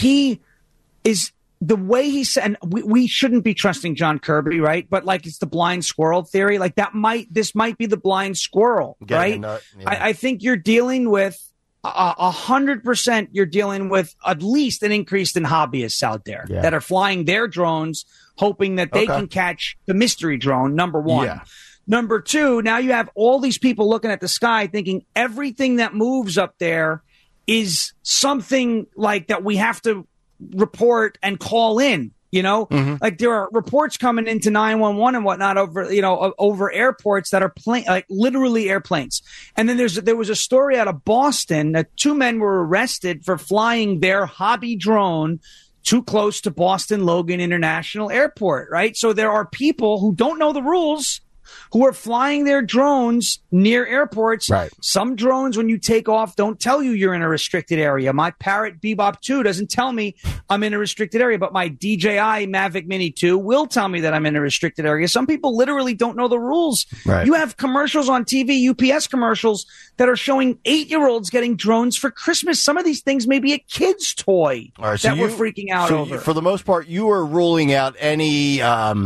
S5: is, the way he said, and we shouldn't be trusting John Kirby, right? But like, it's the blind squirrel theory. Like, this might be the blind squirrel, right? Yeah. I think you're dealing with 100%. You're dealing with at least an increase in hobbyists out there that are flying their drones, hoping that they can catch the mystery drone. Number one. Yeah. Number two, now you have all these people looking at the sky thinking everything that moves up there is something like that we have to report and call in, like there are reports coming into 911 and whatnot over airports that are like literally airplanes. And then there was a story out of Boston that 2 men were arrested for flying their hobby drone too close to Boston Logan International Airport, right? So there are people who don't know the rules who are flying their drones near airports. Right. Some drones, when you take off, don't tell you you're in a restricted area. My Parrot Bebop 2 doesn't tell me I'm in a restricted area, but my DJI Mavic Mini 2 will tell me that I'm in a restricted area. Some people literally don't know the rules. Right. You have commercials on TV, UPS commercials, that are showing 8-year-olds getting drones for Christmas. Some of these things may be a kid's toy that we're freaking out over.
S3: For the most part, you are ruling out any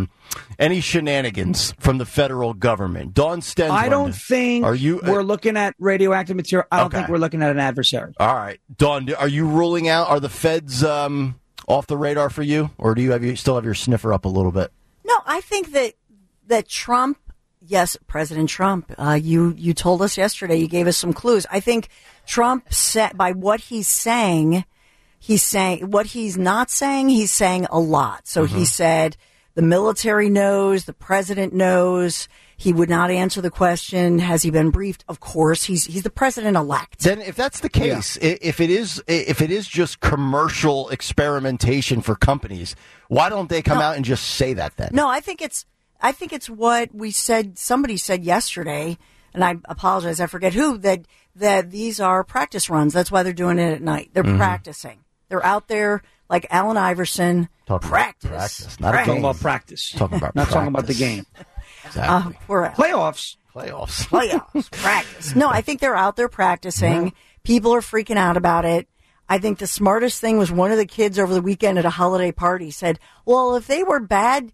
S3: shenanigans from the federal government. Dawn Stensland.
S5: I don't think we're looking at radioactive material. I don't think we're looking at an adversary.
S3: All right. Dawn, are you ruling out, are the feds off the radar for you? Or do you still have your sniffer up a little bit?
S4: No, I think that Trump, yes, President Trump, you told us yesterday, you gave us some clues. I think Trump said, by what he's saying what he's not saying, he's saying a lot. So he said, the military knows, the president knows. He would not answer the question. Has he been briefed? Of course, he's the president-elect.
S3: Then, if that's the case, if it is just commercial experimentation for companies, why don't they come out and just say that then?
S4: No, I think it's what we said. Somebody said yesterday, and I apologize, I forget who, that these are practice runs. That's why they're doing it at night. They're practicing. They're out there like Allen Iverson. Practice.
S3: Not
S5: talking about practice.
S3: Talking about
S5: not
S3: practice.
S5: talking about the game.
S3: Exactly.
S5: Playoffs.
S4: Practice. No, I think they're out there practicing. People are freaking out about it. I think the smartest thing was one of the kids over the weekend at a holiday party said, well, if they were bad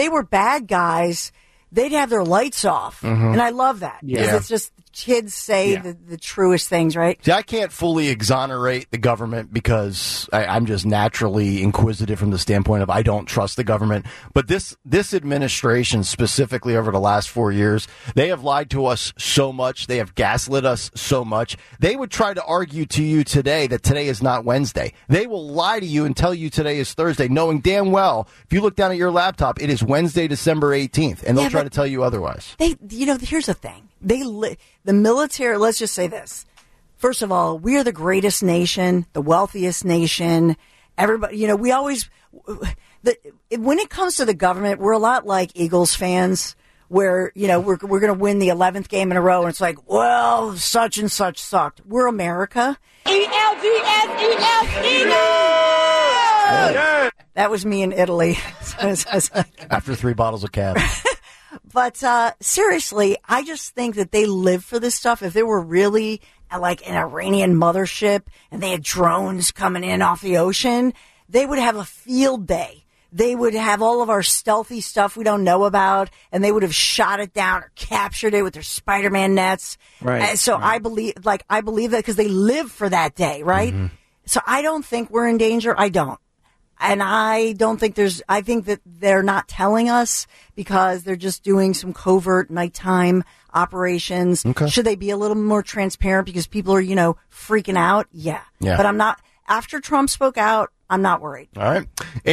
S4: guys, they'd have their lights off. And I love that. Because it's just kids say the truest things, right?
S3: See, I can't fully exonerate the government because I'm just naturally inquisitive from the standpoint of I don't trust the government. But this administration, specifically over the last 4 years, they have lied to us so much. They have gaslit us so much. They would try to argue to you today that today is not Wednesday. They will lie to you and tell you today is Thursday, knowing damn well, if you look down at your laptop, it is Wednesday, December 18th, and they'll try to tell you otherwise.
S4: Here's the thing. The military, let's just say this. First of all, we are the greatest nation, the wealthiest nation. Everybody, we always, when it comes to the government, we're a lot like Eagles fans. where, we're going to win the 11th game in a row. And it's like, well, such and such sucked. We're America.
S3: Yeah.
S4: That was me in Italy.
S3: After 3 bottles of cab.
S4: But seriously, I just think that they live for this stuff. If they were really like an Iranian mothership and they had drones coming in off the ocean, they would have a field day. They would have all of our stealthy stuff we don't know about, and they would have shot it down or captured it with their Spider-Man nets.
S5: Right.
S4: And so I believe that because they live for that day, right? Mm-hmm. So I don't think we're in danger. I don't. And I don't think I think that they're not telling us because they're just doing some covert nighttime operations.
S3: Okay.
S4: Should they be a little more transparent because people are, freaking out? Yeah. But I'm not, after Trump spoke out, I'm not worried.
S3: All right.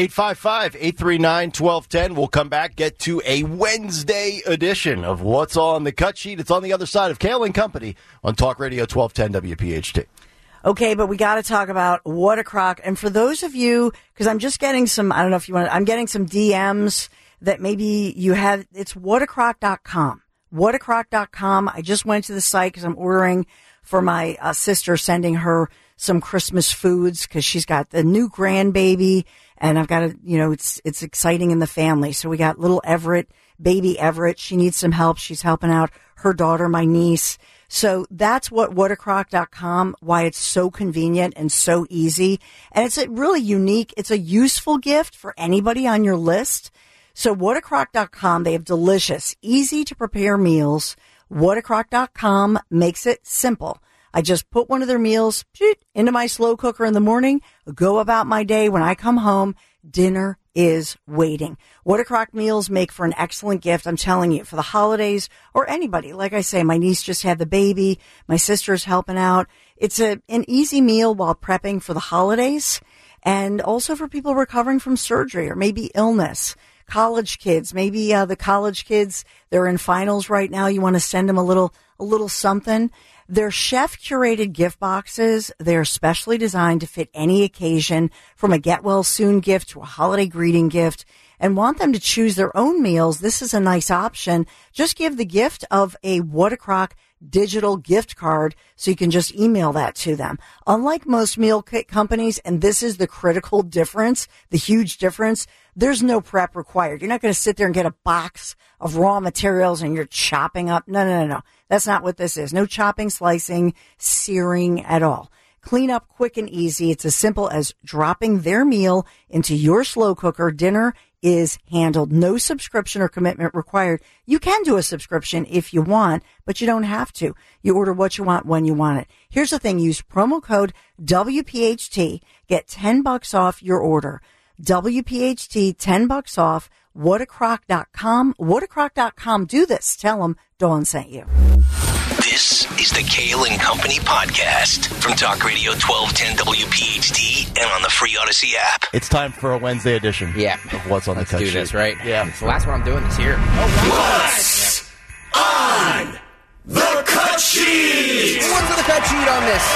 S3: 855-839-1210. We'll come back, get to a Wednesday edition of What's on the Cut Sheet. It's on the other side of Kale and Company on Talk Radio 1210 WPHT.
S4: Okay, but we got to talk about What a Crock. And for those of you, because I'm just getting some, I don't know if you want to, I'm getting some DMs that maybe you have, it's whatacrock.com. Whatacrock.com. I just went to the site because I'm ordering for my sister, sending her some Christmas foods because she's got the new grandbaby and I've got to, it's exciting in the family. So we got little Everett, baby Everett. She needs some help. She's helping out her daughter, my niece. So that's whatacrock.com, why it's so convenient and so easy. And it's a really unique, it's a useful gift for anybody on your list. So whatacrock.com, they have delicious, easy to prepare meals. Whatacrock.com makes it simple. I just put one of their meals into my slow cooker in the morning, go about my day. When I come home, dinner is waiting. What a Crock meals make for an excellent gift. I'm telling you, for the holidays or anybody. Like I say, my niece just had the baby. My sister's helping out. It's an easy meal while prepping for the holidays and also for people recovering from surgery or maybe illness. College kids, maybe the college kids, they're in finals right now. You want to send them a little something. They're chef-curated gift boxes. They're specially designed to fit any occasion, from a get-well-soon gift to a holiday greeting gift, and want them to choose their own meals. This is a nice option. Just give the gift of a What a Crock digital gift card so you can just email that to them. Unlike most meal kit companies, and this is the critical difference, the huge difference, there's no prep required. You're not going to sit there and get a box of raw materials and you're chopping up. No. That's not what this is. No chopping, slicing, searing at all. Clean up quick and easy. It's as simple as dropping their meal into your slow cooker. Dinner is handled. No subscription or commitment required. You can do a subscription if you want, but you don't have to. You order what you want when you want it. Here's the thing. Use promo code WPHT. Get $10 off your order. WPHT, $10 off. Whatacrock.com. Whatacrock.com. Do this. Tell them Dawn sent you.
S2: This is the Kale and Company podcast from Talk Radio 1210 WPHT and on the free Odyssey app.
S3: It's time for a Wednesday edition of What's on the Cut Sheet.
S6: Let's do this, right?
S3: Yeah.
S6: It's the last one I'm doing this year.
S2: What's on the Cut Sheet?
S6: What's on the Cut Sheet on this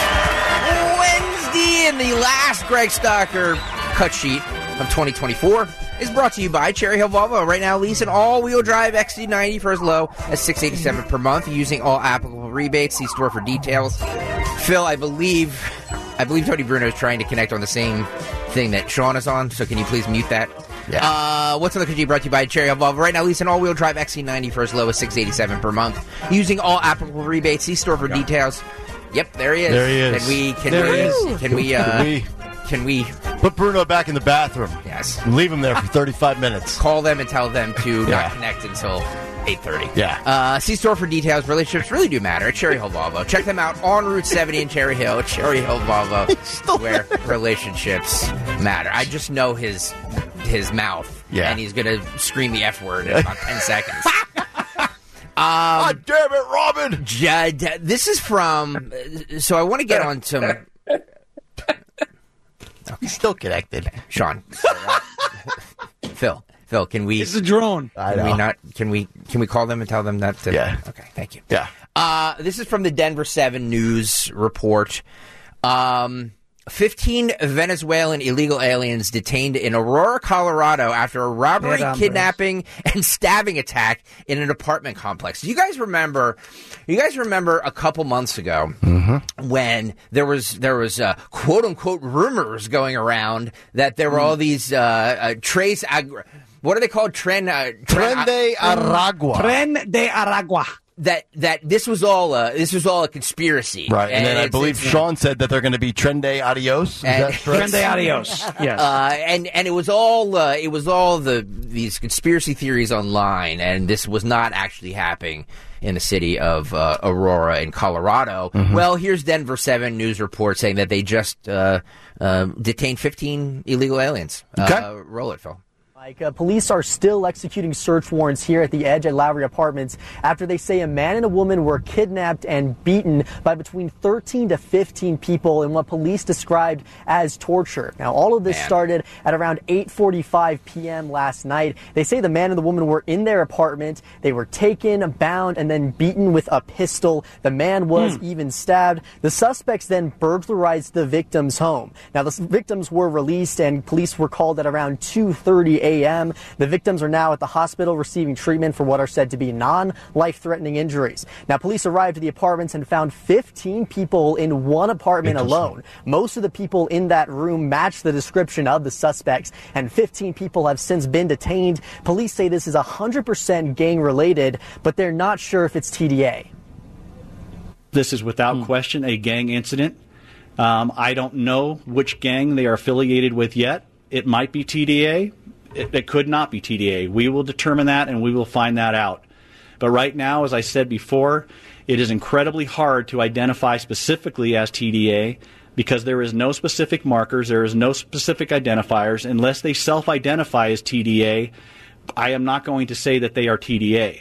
S6: Wednesday? And the last Greg Stocker Cut Sheet of 2024 is brought to you by Cherry Hill Volvo. Right now, lease an all-wheel drive XC90 for as low as $687 per month using all applicable rebates. See store for details. Phil, I believe Tony Bruno is trying to connect on the same thing that Sean is on, so can you please mute that?
S3: Yeah.
S6: What's on the Cut Sheet brought to you by Cherry Hill Volvo. Right now, lease an all-wheel drive XC90 for as low as $687 per month using all applicable rebates. See store for details. Yep, there he is.
S3: There he is.
S6: Can we
S3: put Bruno back in the bathroom?
S6: Yes.
S3: And leave him there for 35 minutes.
S6: Call them and tell them to not connect until 8:30.
S3: Yeah.
S6: See store for details. Relationships really do matter at Cherry Hill Volvo. Check them out on Route 70 in Cherry Hill. Cherry Hill Volvo, where relationships matter. I just know his mouth.
S3: Yeah.
S6: And he's going to scream the F word in about 10 seconds.
S3: God damn it, Robin!
S6: This is from... So I want to get on some...
S3: He's still connected.
S6: Sean. Phil, can we...
S5: It's a drone.
S6: Can we call them and tell them that?
S3: Yeah.
S6: Okay, thank you.
S3: Yeah.
S6: This is from the Denver 7 News report. 15 Venezuelan illegal aliens detained in Aurora, Colorado after a robbery, kidnapping, and stabbing attack in an apartment complex. You guys remember a couple months ago when there was quote unquote rumors going around that there were all these what are they called? Tren de Aragua.
S5: Tren de Aragua.
S6: That this was all a conspiracy,
S3: right? And then I believe Sean said that they're going to be Tren de Adios. Is that correct?
S5: Tren de Adios, yes.
S6: And it was all these conspiracy theories online, and this was not actually happening in the city of Aurora in Colorado. Well, here's Denver 7 news report saying that they just detained 15 illegal aliens.
S3: Okay.
S6: Roll it, Phil.
S16: Police are still executing search warrants here at the Edge at Lowry Apartments after they say a man and a woman were kidnapped and beaten by between 13 to 15 people in what police described as torture. Now, all of this started at around 8:45 p.m. last night. They say the man and the woman were in their apartment. They were taken, bound, and then beaten with a pistol. The man was even stabbed. The suspects then burglarized the victim's home. Now, the victims were released and police were called at around 2:30 a.m. The victims are now at the hospital receiving treatment for what are said to be non-life-threatening injuries. Now, police arrived at the apartments and found 15 people in one apartment alone. Most of the people in that room match the description of the suspects, and 15 people have since been detained. Police say this is 100% gang-related, but they're not sure if it's TDA.
S17: This is without question a gang incident. I don't know which gang they are affiliated with yet. It might be TDA. It could not be TDA. We will determine that, and we will find that out. But right now, as I said before, it is incredibly hard to identify specifically as TDA because there is no specific markers, there is no specific identifiers. Unless they self-identify as TDA, I am not going to say that they are TDA.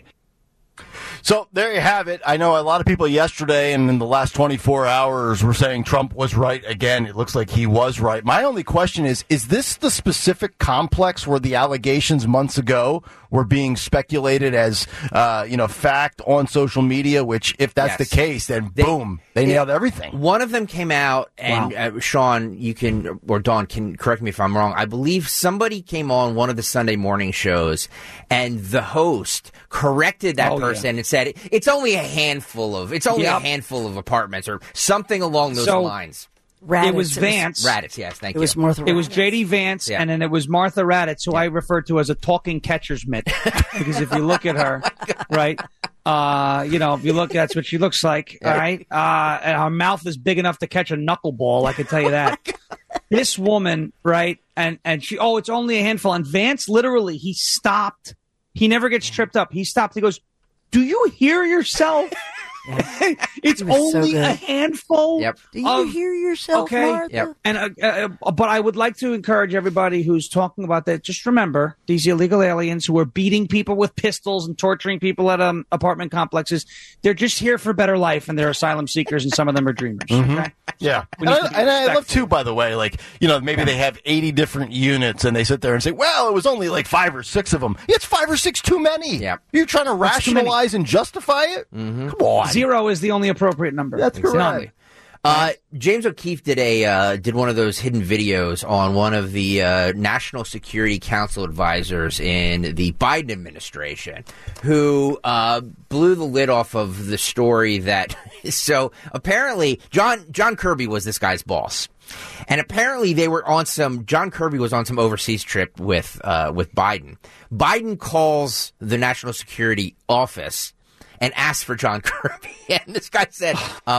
S3: So there you have it. I know a lot of people yesterday and in the last 24 hours were saying Trump was right again. It looks like he was right. My only question is this the specific complex where the allegations months ago were being speculated as, fact on social media, which if that's the case, then boom, they nailed everything.
S6: One of them came out, and Sean, you can, or Dawn can correct me if I'm wrong. I believe somebody came on one of the Sunday morning shows, and the host corrected that person and said it's only a handful of apartments or something along those lines.
S5: Raditz. It was Vance.
S6: Raditz, yes, thank you.
S4: It was Martha Raditz.
S5: It was J.D. Vance, and then it was Martha Raditz, who I refer to as a talking catcher's mitt. Because if you look at her, right, if you look, that's what she looks like, all right? And her mouth is big enough to catch a knuckleball, I can tell you that. This woman, right, and she, it's only a handful. And Vance, literally, he stopped. He never gets tripped up. He stopped. He goes, "Do you hear yourself?" It's only a handful.
S4: Do you hear yourself, Martha?
S5: And but I would like to encourage everybody who's talking about that. Just remember these illegal aliens who are beating people with pistols and torturing people at apartment complexes. They're just here for better life, and they're asylum seekers, and some of them are dreamers. Okay?
S3: Yeah, and I love too. By the way, maybe they have 80 different units, and they sit there and say, "Well, it was only like 5 or 6 of them." It's 5 or 6 too many. Yeah, you're trying to rationalize and justify it. Come on.
S5: 0 is the only appropriate number.
S3: That's correct.
S6: James O'Keefe did one of those hidden videos on one of the National Security Council advisors in the Biden administration, who blew the lid off of the story that. So apparently, John Kirby was this guy's boss. And apparently John Kirby was on some overseas trip with Biden. Biden calls the National Security Office and asked for John Kirby, and this guy said,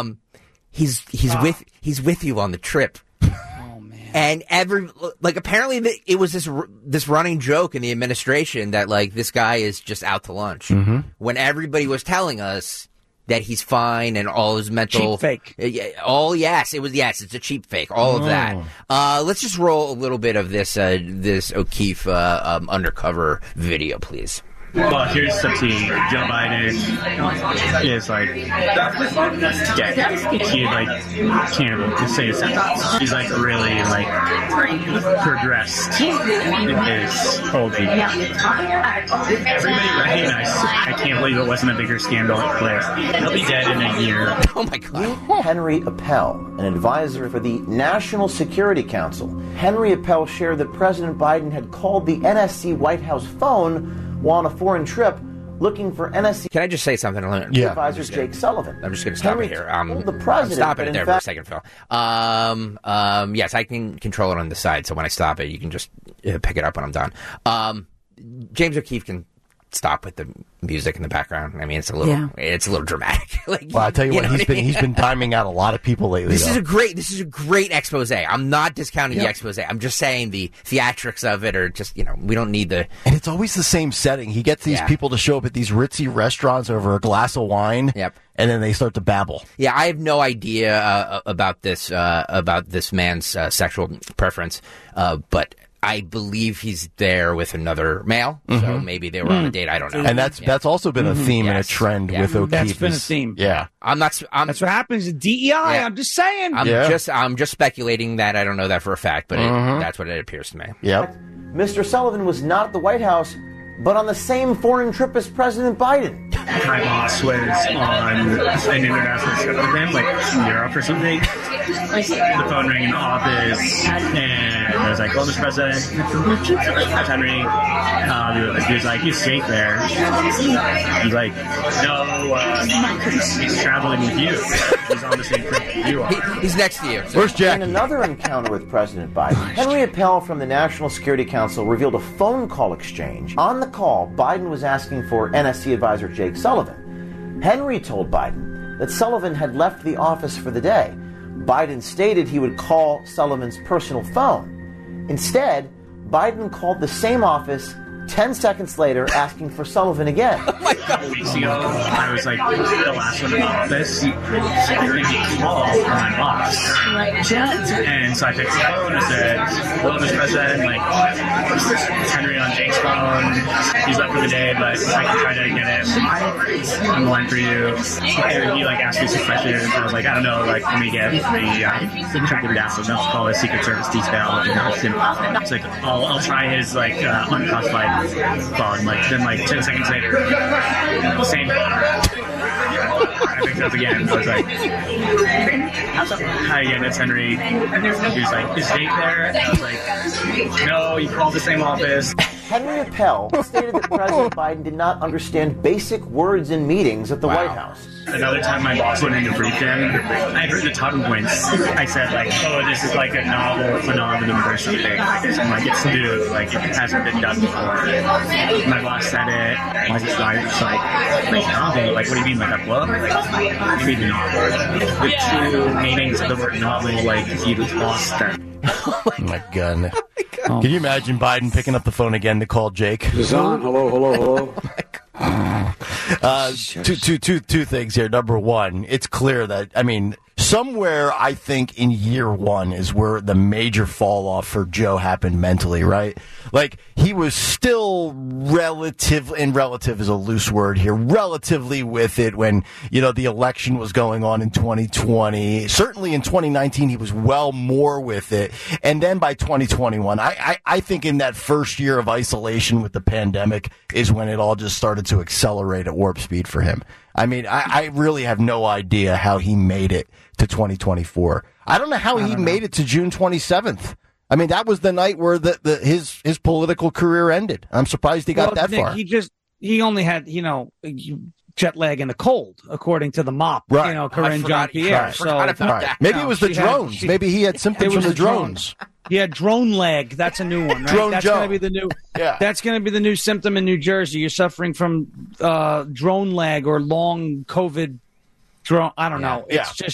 S6: "He's with you on the trip."
S5: Oh man!
S6: And apparently it was this running joke in the administration that this guy is just out to lunch when everybody was telling us that he's fine and all his mental
S5: cheap fake.
S6: It's a cheap fake. All of that. Let's just roll a little bit of this O'Keefe undercover video, please.
S18: Well, here's the team. Joe Biden is like, he like can't just say a sentence. He's like really like progressed in his whole view. Everybody recognized. I can't believe it wasn't a bigger scandal at Blair. He'll be dead in a year.
S6: Oh my God.
S19: Henry Appel, an advisor for the National Security Council. Henry Appel shared that President Biden had called the NSC White House phone while on a foreign trip looking for NSC.
S6: Can I just say something?
S19: Advisor Jake Sullivan.
S6: I'm just going to stop it here.
S19: The president,
S6: I'm stopping it there for a second, Phil. Yes, I can control it on the side, so when I stop it, you can just pick it up when I'm done. James O'Keefe can stop with the music in the background. I mean, it's a little dramatic. Like,
S3: well, I tell you what, he's been timing out a lot of people lately.
S6: This is a great expose. I'm not discounting the expose. I'm just saying the theatrics of it are just, we don't need the.
S3: And it's always the same setting. He gets these people to show up at these ritzy restaurants over a glass of wine.
S6: Yep.
S3: And then they start to babble.
S6: Yeah, I have no idea about this man's sexual preference, but I believe he's there with another male, so maybe they were on a date. I don't know.
S3: And that's also been a theme and a trend with O'Keefe.
S5: That's been a theme.
S3: Yeah,
S5: that's what happens at DEI. Yeah. I'm just saying.
S6: I'm just speculating that. I don't know that for a fact, but that's what it appears to me.
S3: Yep.
S19: Mr. Sullivan was not at the White House, but on the same foreign trip as President Biden.
S18: My boss was on an international trip with him, like Europe or something. The phone rang in the office, and I was like, "Well, Mr. President, that's Henry." He was like, "He's safe there." He's like, "No, he's traveling with you. He's on the same trip with you are."
S6: He's next to you.
S3: Where's Jackie?
S19: In another encounter with President Biden, Henry Appel from the National Security Council revealed a phone call exchange. On the call, Biden was asking for NSC advisor Jake Sullivan. Henry told Biden that Sullivan had left the office for the day. Biden stated he would call Sullivan's personal phone. Instead, Biden called the same office 10 seconds later, asking for Sullivan again.
S18: Oh my God. Weeks ago, I was like the last one in the office. So I was getting a call from my boss. And so I picked the phone and said, "Hello, Mr. President, it's Henry on Jake's phone. He's left for the day, but I can try to get him on the line for you." And he asked me some questions. I was like, "I don't know, let me get the track of the gas. I'll call his Secret Service detail." And it's like, I'll try his unclassified phone. Then 10 seconds later, same. I picked it up again. I was like, "Hi again, it's Henry." He was like, "Is Jake there?" And I was like, "No, you called the same office."
S19: Henry Appel stated that President Biden did not understand basic words in meetings at the White House.
S18: Another time my boss went in to brief him, I'd heard the talking points. I said, "Oh, this is like a novel phenomenon or something. It's new. It hasn't been done before." My boss said it. I was just novel? What do you mean, a book? You mean the novel? The two meanings of the word novel, he was lost them.
S3: Oh my God. Can you imagine Biden picking up the phone again to call Jake?
S7: Is this on? Hello.
S3: Two things here. Number one, it's clear that, somewhere I think in year one is where the major fall off for Joe happened mentally, right? He was still relative is a loose word here, relatively with it when, the election was going on in 2020. Certainly in 2019, he was well more with it. And then by 2021, I think in that first year of isolation with the pandemic is when it all just started to accelerate at warp speed for him. I really have no idea how he made it to 2024. I don't know how he made it to June 27th. That was the night where his political career ended. I'm surprised he got that
S5: Nick,
S3: far.
S5: He only had, jet lag in the cold, according to the mop,
S3: right.
S5: Corinne Jean-Pierre.
S3: Maybe it was the drones. Maybe he had symptoms from the drones.
S5: Yeah, drone lag. That's a new one, right?
S3: Drone
S5: that's
S3: Joe.
S5: Gonna be the new. Yeah. That's going to be the new symptom in New Jersey. You're suffering from drone lag or long COVID drone. I don't know.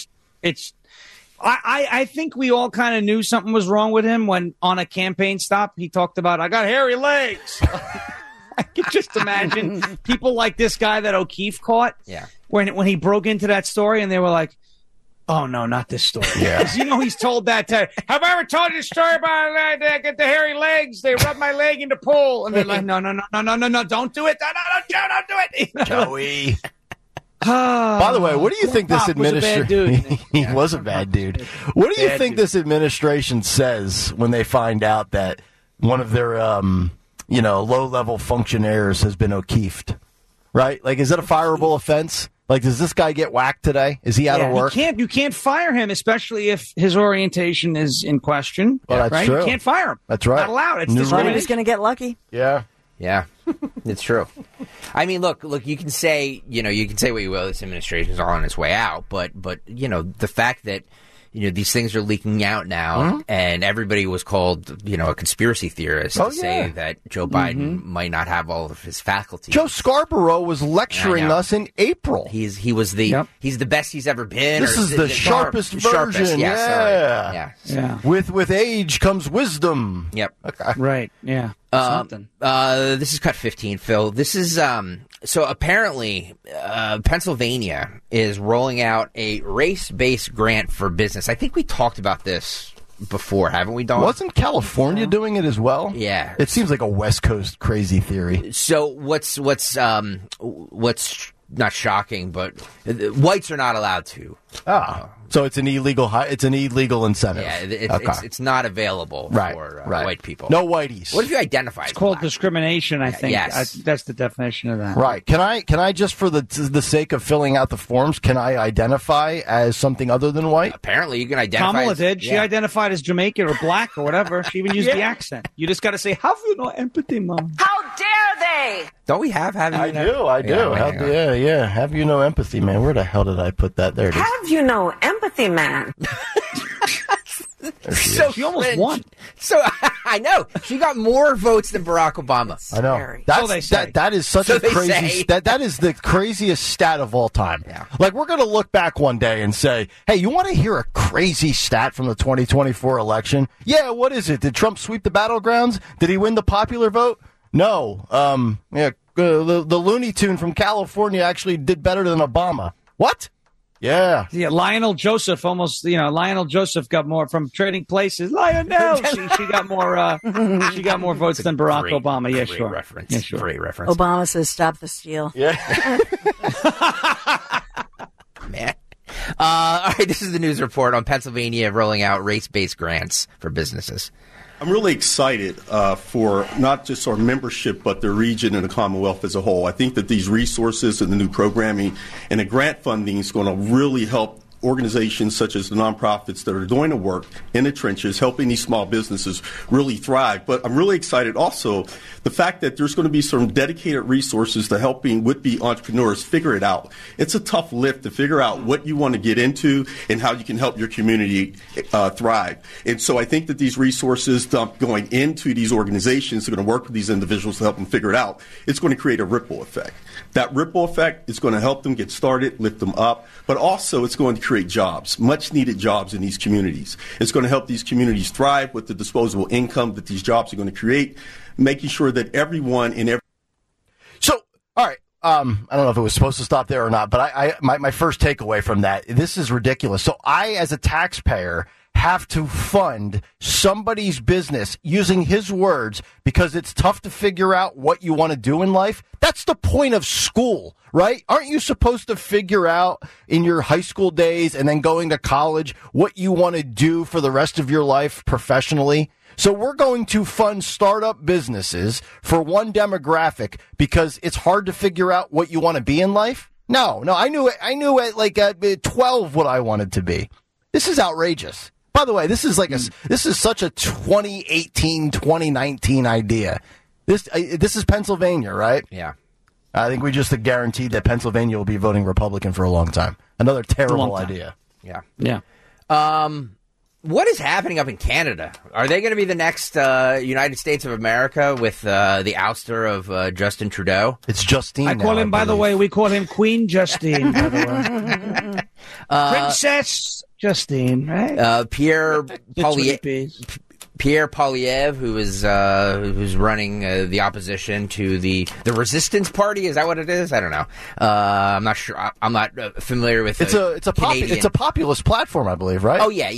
S5: I think we all kind of knew something was wrong with him when on a campaign stop he talked about, "I got hairy legs." I can just imagine people like this guy that O'Keefe caught.
S6: Yeah.
S5: When he broke into that story and they were like, Oh, no, not this story.
S3: Yeah.
S5: 'Cause, he's told that to, have I ever told you the story about I get the hairy legs? They rub my leg in the pool. And they're like, no, don't do it. No, Joe, don't do it.
S3: Joey. By the way, what do you think this administration... He was a bad dude. What do you think this administration says when they find out that one of their, low-level functionaries has been O'Keefed? Right? Like, is it a fireable offense? Like, does this guy get whacked today? Is he out of work?
S5: You can't fire him, especially if his orientation is in question.
S3: Well, that's
S5: right?
S3: true.
S5: You can't fire him.
S3: That's right.
S5: Not allowed. It's
S4: Somebody's going to get lucky.
S3: Yeah.
S6: Yeah, it's true. I mean, look, you can say, what you will, this administration is all on its way out, but the fact that, these things are leaking out now, and everybody was called, a conspiracy theorist to say that Joe Biden might not have all of his faculties.
S3: Joe Scarborough was lecturing us in April.
S6: He's the best he's ever been.
S3: This is the sharpest version.
S6: Yeah.
S3: With age comes wisdom.
S6: Yep.
S3: Okay.
S5: Right. Yeah. Something.
S6: This is cut 15, Phil. This is so apparently Pennsylvania is rolling out a race-based grant for business. I think we talked about this before, haven't we, Dawn?
S3: Wasn't California doing it as well?
S6: Yeah.
S3: It seems like a West Coast crazy theory.
S6: So what's not shocking, but whites are not allowed to.
S3: So it's an illegal incentive.
S6: Yeah, it's not available for white people.
S3: No whiteys.
S6: What if you identify?
S5: It's called discrimination, I think.
S6: Yes.
S5: That's the definition of that.
S3: Right. Can I just for the sake of filling out the forms, can I identify as something other than white?
S6: Apparently you can identify.
S5: Kamala did. She identified as Jamaican or black or whatever. She even used the accent. You just got to say, have you no empathy, Mom?
S11: How dare they?
S6: Don't we have
S3: I do. Yeah. Have you no empathy, man? Where the hell did I put that? There it is.
S11: Have you no empathy, man?
S5: She almost won.
S6: So I know she got more votes than Barack Obama.
S3: I know. That is such a crazy. That is the craziest stat of all time.
S6: Yeah.
S3: Like, we're going to look back one day and say, "Hey, you want to hear a crazy stat from the 2024 election? Yeah, what is it? Did Trump sweep the battlegrounds? Did he win the popular vote? No. The Looney Tune from California actually did better than Obama. What? Yeah.
S5: Lionel Joseph Lionel Joseph got more from Trading Places. Lionel, she got more votes than Barack Obama. Yeah, sure.
S6: Reference.
S5: Yeah, sure.
S6: Great reference.
S4: Obama says, "Stop the steal."
S3: Yeah.
S6: Man. All right, this is the news report on Pennsylvania rolling out race-based grants for businesses.
S20: I'm really excited for not just our membership, but the region and the Commonwealth as a whole. I think that these resources and the new programming and the grant funding is going to really help organizations such as the nonprofits that are doing the work in the trenches, helping these small businesses really thrive. But I'm really excited also the fact that there's going to be some dedicated resources to helping would-be entrepreneurs figure it out. It's a tough lift to figure out what you want to get into and how you can help your community thrive. And so I think that these resources going into these organizations are going to work with these individuals to help them figure it out. It's going to create a ripple effect. That ripple effect is going to help them get started, lift them up, but also it's going to create jobs, much needed jobs in these communities. It's going to help these communities thrive with the disposable income that these jobs are going to create, making sure that everyone in every...
S3: So, all right. I don't know if it was supposed to stop there or not, but my first takeaway from that, this is ridiculous. So I, as a taxpayer, have to fund somebody's business using his words because it's tough to figure out what you want to do in life. That's the point of school, right? Aren't you supposed to figure out in your high school days and then going to college what you want to do for the rest of your life professionally? So we're going to fund startup businesses for one demographic because it's hard to figure out what you want to be in life? No, I knew at like 12 what I wanted to be. This is outrageous. By the way, this is such a 2018, 2019 idea. This is Pennsylvania, right?
S6: Yeah.
S3: I think we just guaranteed that Pennsylvania will be voting Republican for a long time. Another terrible idea.
S6: Yeah.
S5: Yeah.
S6: What is happening up in Canada? Are they going to be the next United States of America with the ouster of Justin Trudeau?
S3: It's Justine.
S5: I call him, by the way, we call him Queen Justine, by the way. Princess Justine, right?
S6: Pierre Pierre Poilievre, who's running the opposition to the Resistance Party. Is that what it is? I don't know. I'm not sure. I'm not familiar with
S3: it's a populist platform, I believe, right?
S6: Oh yeah,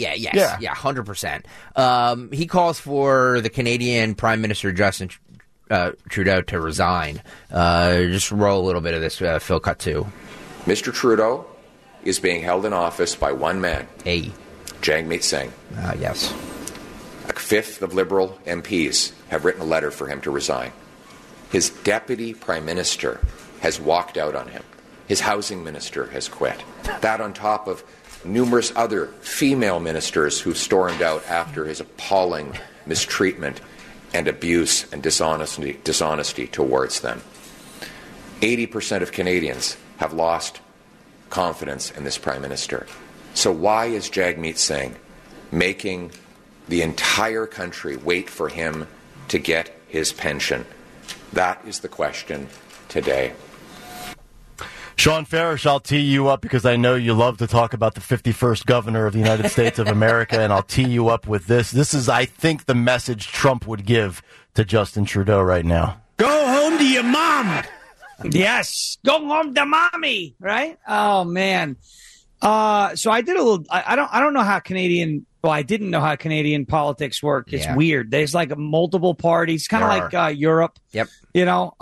S6: 100%. He calls for the Canadian Prime Minister Justin Trudeau to resign. Just roll a little bit of this, Phil. Cut 2.
S21: Mr. Trudeau is being held in office by one man. Jagmeet Singh.
S6: Yes.
S21: A fifth of Liberal MPs have written a letter for him to resign. His deputy prime minister has walked out on him. His housing minister has quit. That on top of numerous other female ministers who stormed out after his appalling mistreatment and abuse and dishonesty towards them. 80% of Canadians have lost confidence in this prime minister. So why is Jagmeet Singh making the entire country wait for him to get his pension? That is the question today.
S3: Sean Farish, I'll tee you up because I know you love to talk about the 51st governor of the United States of America, and I'll tee you up with this. This is, I think, the message Trump would give to Justin Trudeau right now.
S5: Go home to your mom. Yes, go home to mommy. Right? Oh man. So I did a little. I don't know how Canadian. Well, I didn't know how Canadian politics work. It's weird. There's like multiple parties, kind of like Europe.
S6: Yep.
S5: You know.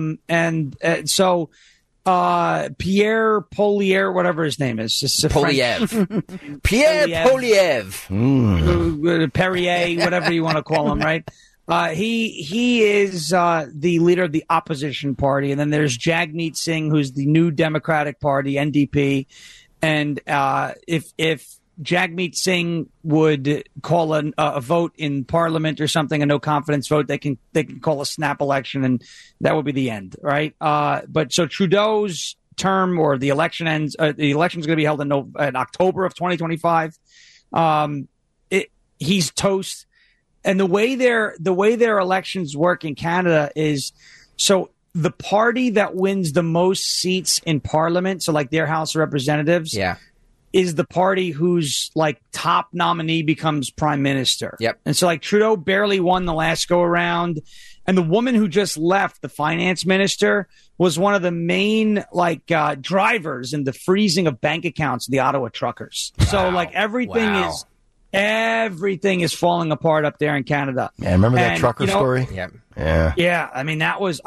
S5: So Pierre Poilievre, whatever his name is,
S6: Poilievre. Pierre Poilievre.
S5: Perrier, whatever you want to call him, right? He is the leader of the opposition party, and then there's Jagmeet Singh, who's the New Democratic Party, NDP. And if Jagmeet Singh would call a vote in Parliament or something, a no confidence vote, they can call a snap election, and that would be the end, right? But so Trudeau's term or the election ends. The election's going to be held in October of 2025. He's toast. And the way their elections work in Canada is so the party that wins the most seats in Parliament, so like their House of Representatives, is the party whose like top nominee becomes prime minister.
S6: Yep.
S5: And so like Trudeau barely won the last go around, and the woman who just left, the finance minister, was one of the main drivers in the freezing of bank accounts of the Ottawa truckers. Wow. So like everything is falling apart up there in Canada.
S3: Yeah, remember that trucker story?
S5: Yeah. I mean,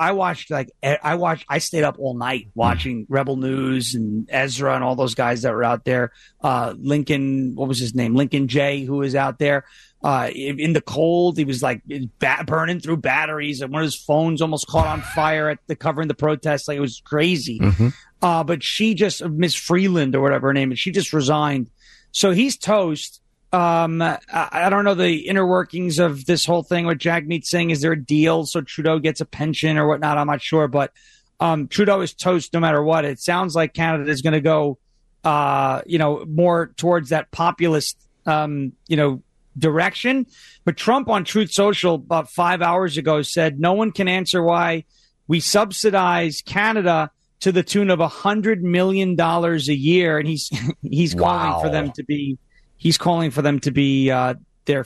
S5: I stayed up all night watching Rebel News and Ezra and all those guys that were out there. Lincoln, what was his name? Lincoln J, who was out there in the cold. He was like burning through batteries, and one of his phones almost caught on fire covering the protests. Like, it was crazy.
S3: Mm-hmm.
S5: But she just, Miss Freeland or whatever her name is, she just resigned. So he's toast. I don't know the inner workings of this whole thing with Jagmeet Singh. Is there a deal so Trudeau gets a pension or whatnot? I'm not sure, but Trudeau is toast no matter what. It sounds like Canada is going to go, more towards that populist, direction. But Trump on Truth Social about 5 hours ago said no one can answer why we subsidize Canada to the tune of $100 million a year, and he's calling for them to be. He's calling for them to be the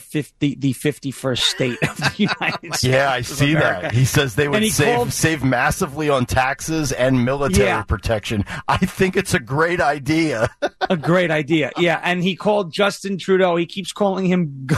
S5: 51st state of the United States.
S3: Yeah, I see that. He says they would save massively on taxes and military protection. I think it's a great idea.
S5: A great idea. Yeah, and he called Justin Trudeau. He keeps calling him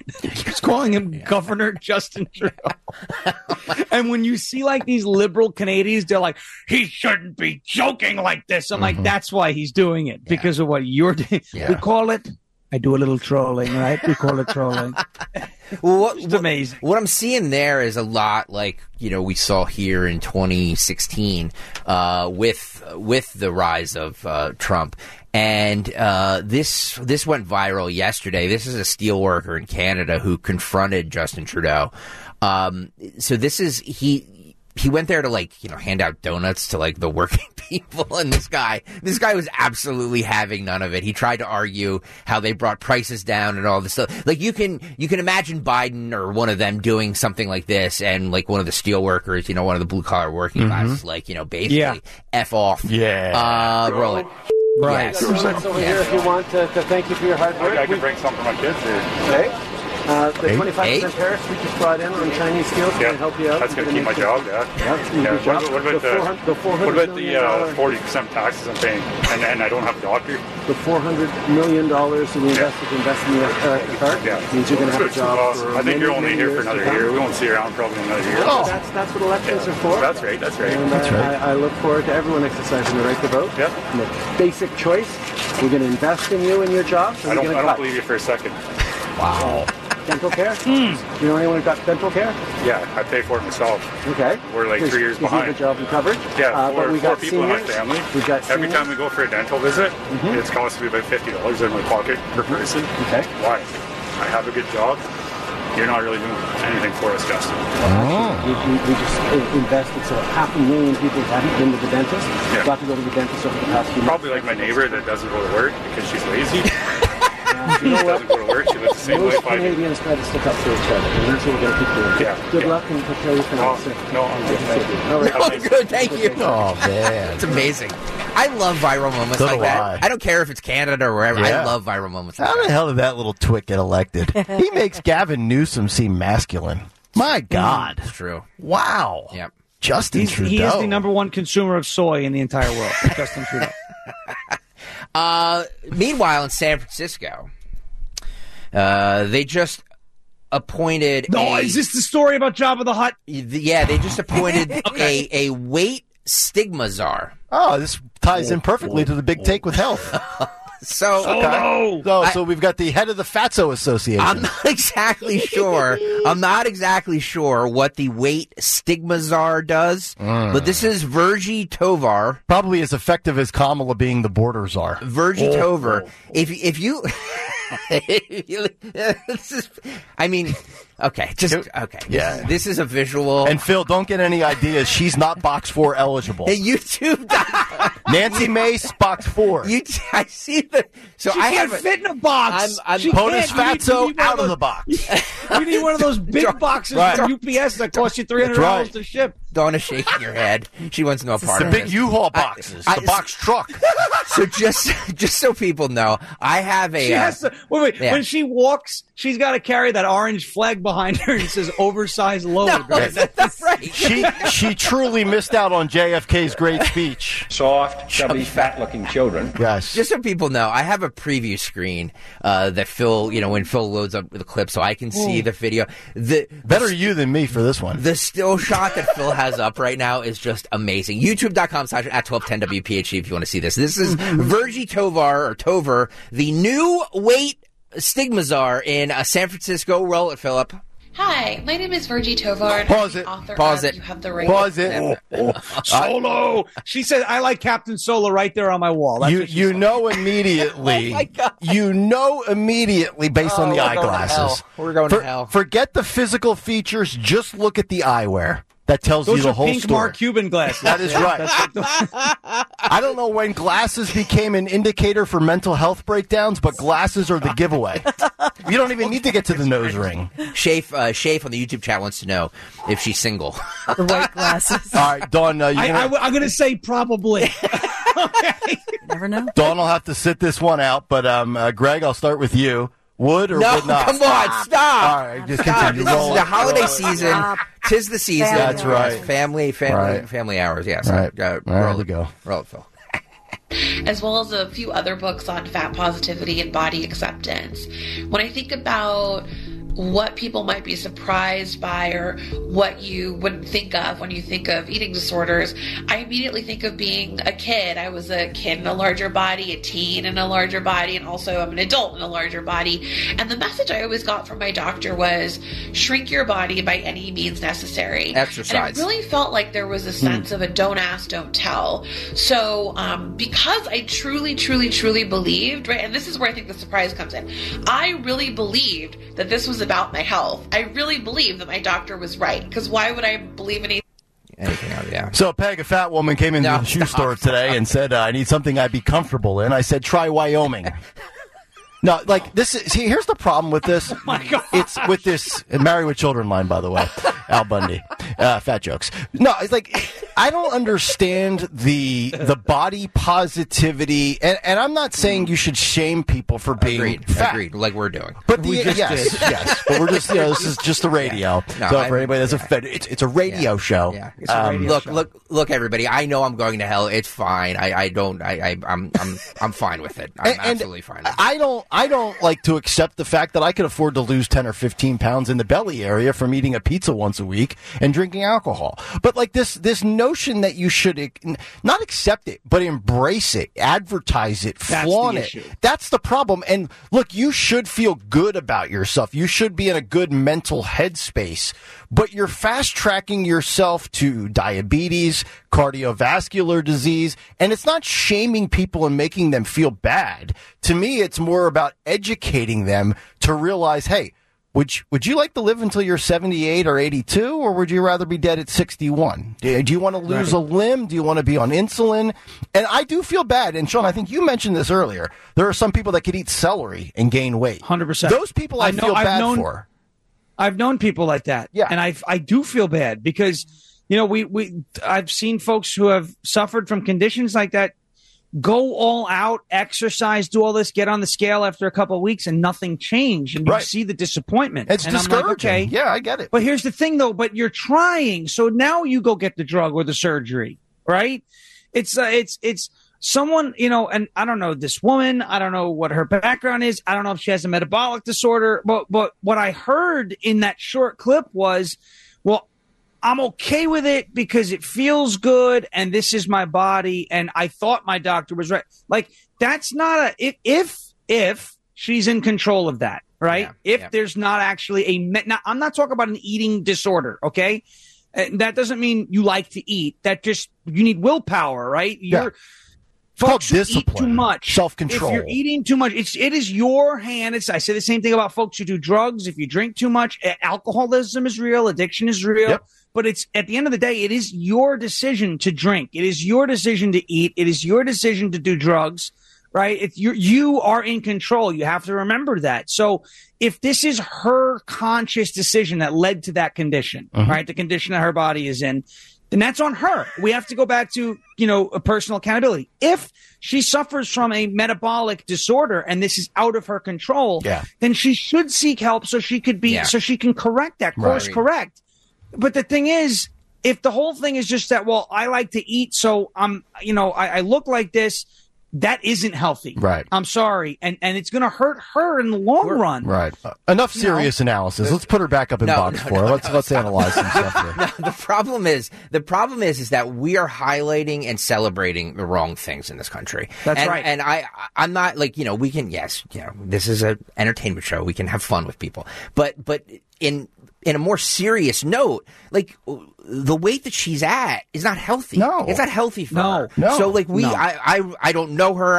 S5: Governor Justin Trudeau. And when you see like these liberal Canadians, they're like, he shouldn't be joking like this. I'm like, that's why he's doing it, because of what you're doing. Yeah. We call it. I do a little trolling, right? We call it trolling.
S6: Well, it's amazing. What I'm seeing there is a lot like, we saw here in 2016 with the rise of Trump. And this went viral yesterday. This is a steelworker in Canada who confronted Justin Trudeau. So this is he went there to hand out donuts to the working people, and this guy was absolutely having none of it. He tried to argue how they brought prices down and all this stuff. You can imagine Biden or one of them doing something like this, and one of the steel workers, one of the blue collar working classes, basically F off.
S3: Yeah.
S6: Roll it.
S22: Right. Yes. Over here if you want to thank you for your hard work.
S23: I can bring some for my kids here.
S22: Okay.
S1: The 25% tariffs we just brought in on Chinese steel can help you out.
S22: That's going to keep my job, What about the 40% taxes I'm paying, and I don't have a doctor?
S1: The $400 million that we invested in the card means you're going to have a job for
S22: I think you're only here for another year. We won't see you around probably another year.
S1: Oh, that's what elections are for.
S22: That's right.
S1: And I look forward to everyone exercising the right to vote.
S22: Yeah.
S1: The basic choice, we're going to invest in you and your job.
S22: I don't believe you for a second.
S3: Wow.
S1: Dental care? You know anyone who got dental care?
S22: Yeah, I pay for it myself.
S1: Okay.
S22: We're like 3 years behind.
S1: Is the job covered?
S22: Yeah,
S1: but we got
S22: four people
S1: seniors.
S22: in my family.
S1: We got
S22: Every time we go for a dental visit, it's costing me about $50 in my pocket per person.
S1: Okay.
S22: Why? I have a good job. You're not really doing anything for us, Justin.
S1: We just invested so 500,000 people haven't been to the dentist. Got to go to the dentist over the past few months.
S22: Probably like my neighbor that doesn't go to work because she's lazy.
S1: You know what?
S22: Doesn't go to work. She lives the same
S1: Most
S22: life I do.
S1: Canadians try to stick up for each other, and that's what we're going to keep doing. Good luck, and prepare you for next.
S22: No, I'm good. Thank you.
S1: All right.
S6: Oh, good, thank you.
S3: Oh, man.
S6: It's amazing. I love viral moments
S3: So
S6: like
S3: do
S6: that. I don't care if it's Canada or wherever.
S3: Yeah.
S6: I love viral moments like
S3: How the hell did that little twit get elected? He makes Gavin Newsom seem masculine. My God.
S6: It's true.
S3: Wow.
S6: Yep.
S3: Justin Trudeau.
S5: He is the #1 consumer of soy in the entire world. Justin Trudeau.
S6: Meanwhile, in San Francisco, they just appointed.
S5: Is this the story about Jabba the Hutt?
S6: Yeah, they just appointed a weight stigma czar.
S3: Oh, this ties in perfectly to the big take with health.
S6: So
S3: so we've got the head of the Fatso Association.
S6: I'm not exactly sure. What the weight stigma czar does, but this is Virgie Tovar.
S3: Probably as effective as Kamala being the border czar.
S6: Virgie Tovar. If you okay.
S3: Yeah.
S6: This is a visual.
S3: And Phil, don't get any ideas. She's not box 4 eligible.
S6: Hey, YouTube.
S3: Nancy Mace, box 4.
S6: I see the. So
S5: She
S6: I
S5: can't
S6: have
S5: fit in a box.
S6: I'm
S3: POTUS
S5: can't.
S3: Fatso out of the box.
S5: You need one of those big boxes from UPS that cost you $300 to ship.
S6: Donna shaking her head. She wants no part
S3: The
S6: of
S3: big
S6: this.
S3: U-Haul boxes. The box truck.
S6: So just so people know, I have a.
S5: She has to wait.
S6: Yeah.
S5: When she walks, she's got to carry that orange flag behind her and it says "oversized load." Right?
S6: That's right.
S3: She truly missed out on JFK's great speech.
S23: Soft, chubby, fat-looking children.
S3: Yes.
S6: Just so people know, I have a preview screen that Phil, when Phil loads up the clip, so I can see the video.
S3: Better you than me for this one.
S6: The still shot that Phil has up right now is just amazing. YouTube.com/@1210WPHT if you want to see this. This is Virgie Tovar, the new weight stigma czar in San Francisco. Roll it, Philip.
S24: Hi, my name is Virgie Tovar.
S3: Pause it.
S6: Pause it.
S24: You have the right.
S3: Pause it.
S5: Solo. She said, "I like Captain Solo" right there on my wall. That's what she said.
S3: know immediately.
S6: Oh my God.
S3: You know immediately based on the
S6: we're going to
S3: eyeglasses.
S6: hell. We're going to hell.
S3: Forget the physical features. Just look at the eyewear. That tells
S5: Those
S3: you the
S5: are
S3: whole
S5: pink
S3: story.
S5: Mark Cuban glasses.
S3: That is right. I don't know when glasses became an indicator for mental health breakdowns, but glasses are the giveaway. You don't even need to get to the nose ring.
S6: Shafe on the YouTube chat wants to know if she's single.
S4: The white glasses.
S3: All right, Dawn,
S5: I'm going to say probably. Okay.
S4: Never know.
S3: Dawn will have to sit this one out, but Greg, I'll start with you. Would or
S6: No,
S3: would not?
S6: come on, stop.
S3: All right, just
S6: Stop.
S3: continue.
S6: This
S3: Roll
S6: is the
S3: it.
S6: holiday season. Tis the season.
S3: That's right.
S6: Yes, family hours. Yes.
S3: Right.
S6: Roll
S3: we go.
S6: Roll it, Phil.
S24: As well as a few other books on fat positivity and body acceptance. When I think about what people might be surprised by or what you wouldn't think of when you think of eating disorders, I immediately think of being a kid. I was a kid in a larger body, a teen in a larger body, and also I'm an adult in a larger body. And the message I always got from my doctor was shrink your body by any means necessary.
S6: Exercise.
S24: And it really felt like there was a sense of a don't ask, don't tell. So because I truly, truly, truly believed, right, and this is where I think the surprise comes in. I really believed that this was about my health. I really believe that my doctor was right, because why would I believe anything
S6: else? Yeah.
S3: So, Peg, a fat woman came into the shoe store today and said, I need something I'd be comfortable in. I said, try Wyoming. No, like this is. See, here's the problem with this.
S5: Oh my God!
S3: It's with this Married with Children line, by the way, Al Bundy. Fat jokes. No, it's like I don't understand the body positivity, and I'm not saying you should shame people for being fat.
S6: Agreed, like we're doing.
S3: But yes, but we're just this is just the radio.
S6: No,
S3: so for anybody that's offended, it's a radio show.
S6: Yeah. It's a radio show. Look, everybody. I know I'm going to hell. It's fine. I'm fine with it. I'm absolutely fine with it.
S3: I don't like to accept the fact that I could afford to lose 10 or 15 pounds in the belly area from eating a pizza once a week and drinking alcohol. But like this notion that you should not accept it, but embrace it, advertise it, flaunt it. That's the problem. And look, you should feel good about yourself. You should be in a good mental headspace. But you're fast tracking yourself to diabetes, cardiovascular disease, and it's not shaming people and making them feel bad. To me, it's more about educating them to realize, hey, would you like to live until you're 78 or 82, or would you rather be dead at 61? Do you want to lose a limb? Do you want to be on insulin? And I do feel bad. And Sean, I think you mentioned this earlier. There are some people that could eat celery and gain weight.
S5: 100%.
S3: Those people I feel bad for.
S5: I've known people like that.
S3: Yeah.
S5: And I do feel bad because, I've seen folks who have suffered from conditions like that go all out, exercise, do all this, get on the scale after a couple of weeks and nothing changed. And you see the disappointment.
S3: It's discouraging.
S5: I'm like, okay.
S3: Yeah, I get it.
S5: But here's the thing, though. But you're trying. So now you go get the drug or the surgery, right? It's someone, and I don't know this woman. I don't know what her background is. I don't know if she has a metabolic disorder. But what I heard in that short clip was, well, I'm okay with it because it feels good and this is my body. And I thought my doctor was right. Like, that's not if she's in control of that, right? There's not actually now, I'm not talking about an eating disorder. Okay. That doesn't mean you like to eat. That just, you need willpower, right? Folks who eat too much,
S3: self-control.
S5: If you're eating too much, it is your hand. I say the same thing about folks who do drugs. If you drink too much, alcoholism is real, addiction is real.
S3: Yep.
S5: But it's at the end of the day, it is your decision to drink. It is your decision to eat. It is your decision to do drugs, right? You are in control. You have to remember that. So if this is her conscious decision that led to that condition, right, the condition that her body is in, then that's on her. We have to go back to, a personal accountability. If she suffers from a metabolic disorder and this is out of her control, then she should seek help so she can correct that, course correct. But the thing is, if the whole thing is just that, well, I like to eat, so I look like this, that isn't healthy.
S3: Right.
S5: I'm sorry. And it's going to hurt her in the long run.
S3: Right. Enough serious analysis. Let's put her back up in box four. Let's analyze some stuff here.
S6: No, the problem is that we are highlighting and celebrating the wrong things in this country.
S5: That's right.
S6: And I'm not like, we can, this is an entertainment show. We can have fun with people. But in a more serious note, like the weight that she's at is not healthy.
S3: No,
S6: it's not healthy for her.
S3: No.
S6: So like I don't know her.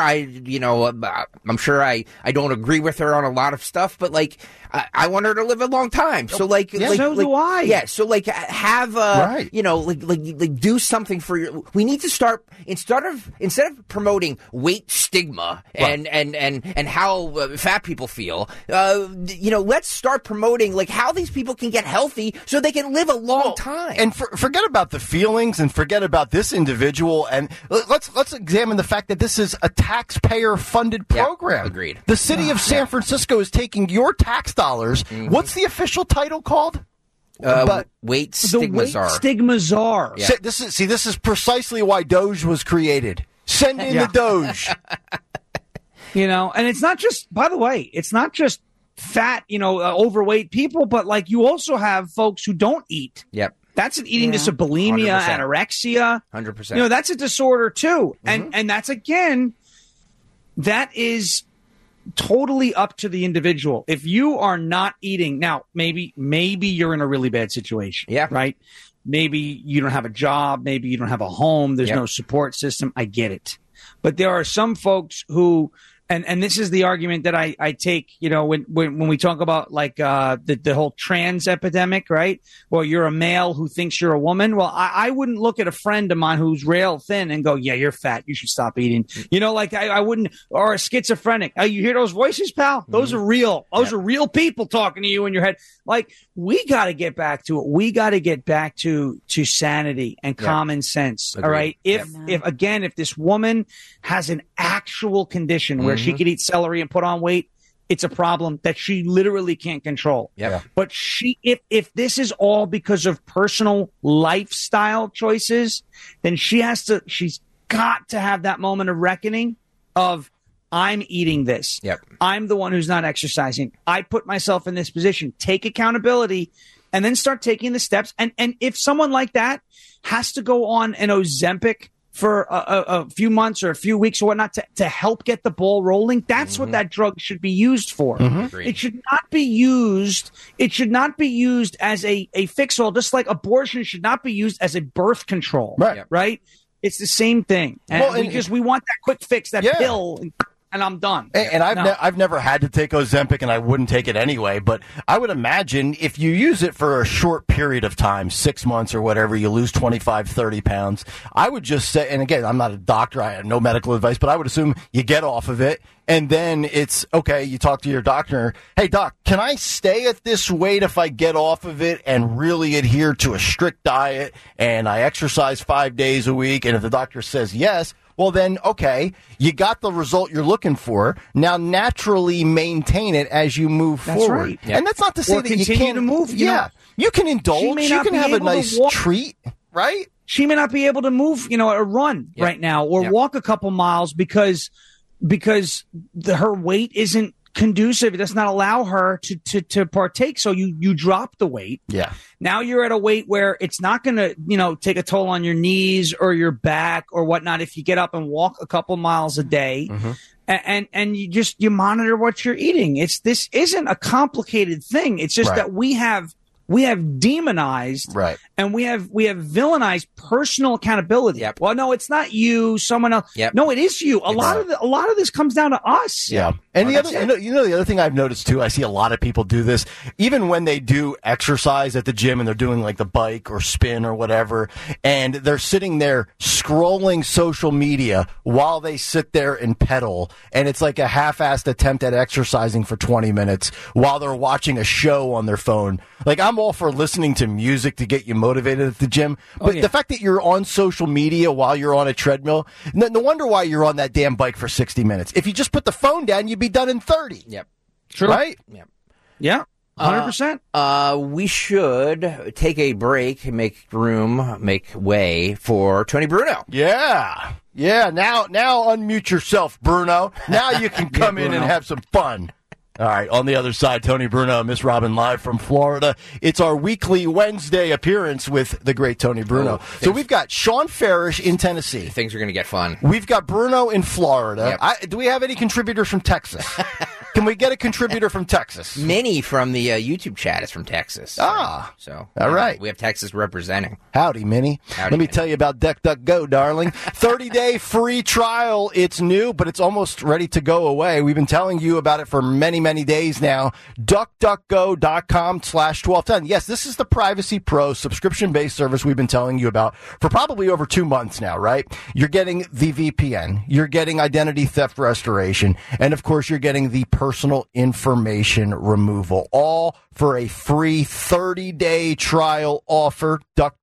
S6: I'm sure I don't agree with her on a lot of stuff, but like I want her to live a long time. So
S5: so do I.
S6: Yeah. So like have like do something for your. We need to start instead of promoting weight stigma and how fat people feel. Let's start promoting like how these people can get healthy so they can live a long time.
S3: And forget about the feelings and forget about this individual. And let's examine the fact that this is a taxpayer-funded program.
S6: Agreed.
S3: The city of San Francisco is taking your tax dollars. Mm-hmm. What's the official title called?
S6: Weight Stigma Czar.
S5: Stigma Czar.
S3: Yeah. This is precisely why Doge was created. Send in the Doge.
S5: And it's not just, by the way, it's not just fat, overweight people, but like you also have folks who don't eat.
S6: Yep.
S5: That's an eating disorder, bulimia, 100%. Anorexia.
S6: 100%.
S5: That's a disorder too.
S6: Mm-hmm.
S5: And that's, again, that is totally up to the individual. If you are not eating, now maybe you're in a really bad situation.
S6: Yeah.
S5: Right? Maybe you don't have a job. Maybe you don't have a home. There's no support system. I get it. But there are some folks who, And this is the argument that I take, when we talk about like the whole trans epidemic, right? Well, you're a male who thinks you're a woman. Well, I wouldn't look at a friend of mine who's rail thin and go, yeah, you're fat. You should stop eating. I wouldn't, or a schizophrenic. Oh, you hear those voices, pal? Those are real. Those are real people talking to you in your head. Like, we got to get back to it. We got to get back to sanity and common sense. Agreed. All right. If this woman has an actual condition where she could eat celery and put on weight, it's a problem that she literally can't control.
S6: Yeah.
S5: But if this is all because of personal lifestyle choices, then she's got to have that moment of reckoning of, I'm eating this.
S6: Yep.
S5: I'm the one who's not exercising. I put myself in this position. Take accountability and then start taking the steps. And if someone like that has to go on an Ozempic for a few months or a few weeks or whatnot to help get the ball rolling, that's what that drug should be used for. It should not be used. It should not be used as a fix-all, just like abortion should not be used as a birth control. Right? It's the same thing. And we want that quick fix, that pill. And I'm done.
S3: And I've never had to take Ozempic, and I wouldn't take it anyway. But I would imagine if you use it for a short period of time, 6 months or whatever, you lose 25, 30 pounds. I would just say, and again, I'm not a doctor, I have no medical advice, but I would assume you get off of it. And then it's, okay, you talk to your doctor. Hey, doc, can I stay at this weight if I get off of it and really adhere to a strict diet and I exercise 5 days a week? And if the doctor says yes, well, then, okay, you got the result you're looking for. Now, naturally maintain it as you move forward.
S5: Right.
S3: Yep. And that's not to say that you can't
S5: to move.
S3: You can indulge. You can have a nice treat, right?
S5: She may not be able to move, a run right now or walk a couple miles because her weight isn't conducive. It does not allow her to partake. So you drop the weight. Yeah. Now you're at a weight where it's not going to, take a toll on your knees or your back or whatnot if you get up and walk a couple miles a day. And you monitor what you're eating. This isn't a complicated thing. It's just that we have demonized and we have villainized personal accountability. Well, no, it's not you, someone else. No, it is you. A lot of this comes down to us.
S3: Yeah. And the other, the other thing I've noticed too, I see a lot of people do this, even when they do exercise at the gym and they're doing like the bike or spin or whatever, and they're sitting there scrolling social media while they sit there and pedal. And it's like a half-assed attempt at exercising for 20 minutes while they're watching a show on their phone. Like, I'm all for listening to music to get you motivated at the gym, but the fact that you're on social media while you're on a treadmill, no wonder why you're on that damn bike for 60 minutes. If you just put the phone down, you'd be done in 30.
S6: Yep.
S5: True.
S3: Right?
S6: Yep.
S5: Yeah. 100%.
S6: We should take a break, make way for Tony Bruno.
S3: Yeah. Yeah. Now unmute yourself, Bruno. Now you can come in and have some fun. All right, on the other side, Tony Bruno, Miss Robin, live from Florida. It's our weekly Wednesday appearance with the great Tony Bruno. So we've got Sean Farish in Tennessee.
S6: Things are going to get fun.
S3: We've got Bruno in Florida.
S6: Yep.
S3: Do we have any contributors from Texas? Can we get a contributor from Texas?
S6: Minnie from the YouTube chat is from Texas. So
S3: all right.
S6: We have Texas representing.
S3: Howdy, Minnie. Let me tell you about DuckDuckGo, darling. 30-day free trial. It's new, but it's almost ready to go away. We've been telling you about it for many days now. DuckDuckGo.com/1210. Yes, this is the Privacy Pro subscription-based service we've been telling you about for probably over 2 months now, right? You're getting the VPN, you're getting identity theft restoration, and of course you're getting the personal information removal, all for a free 30-day trial offer.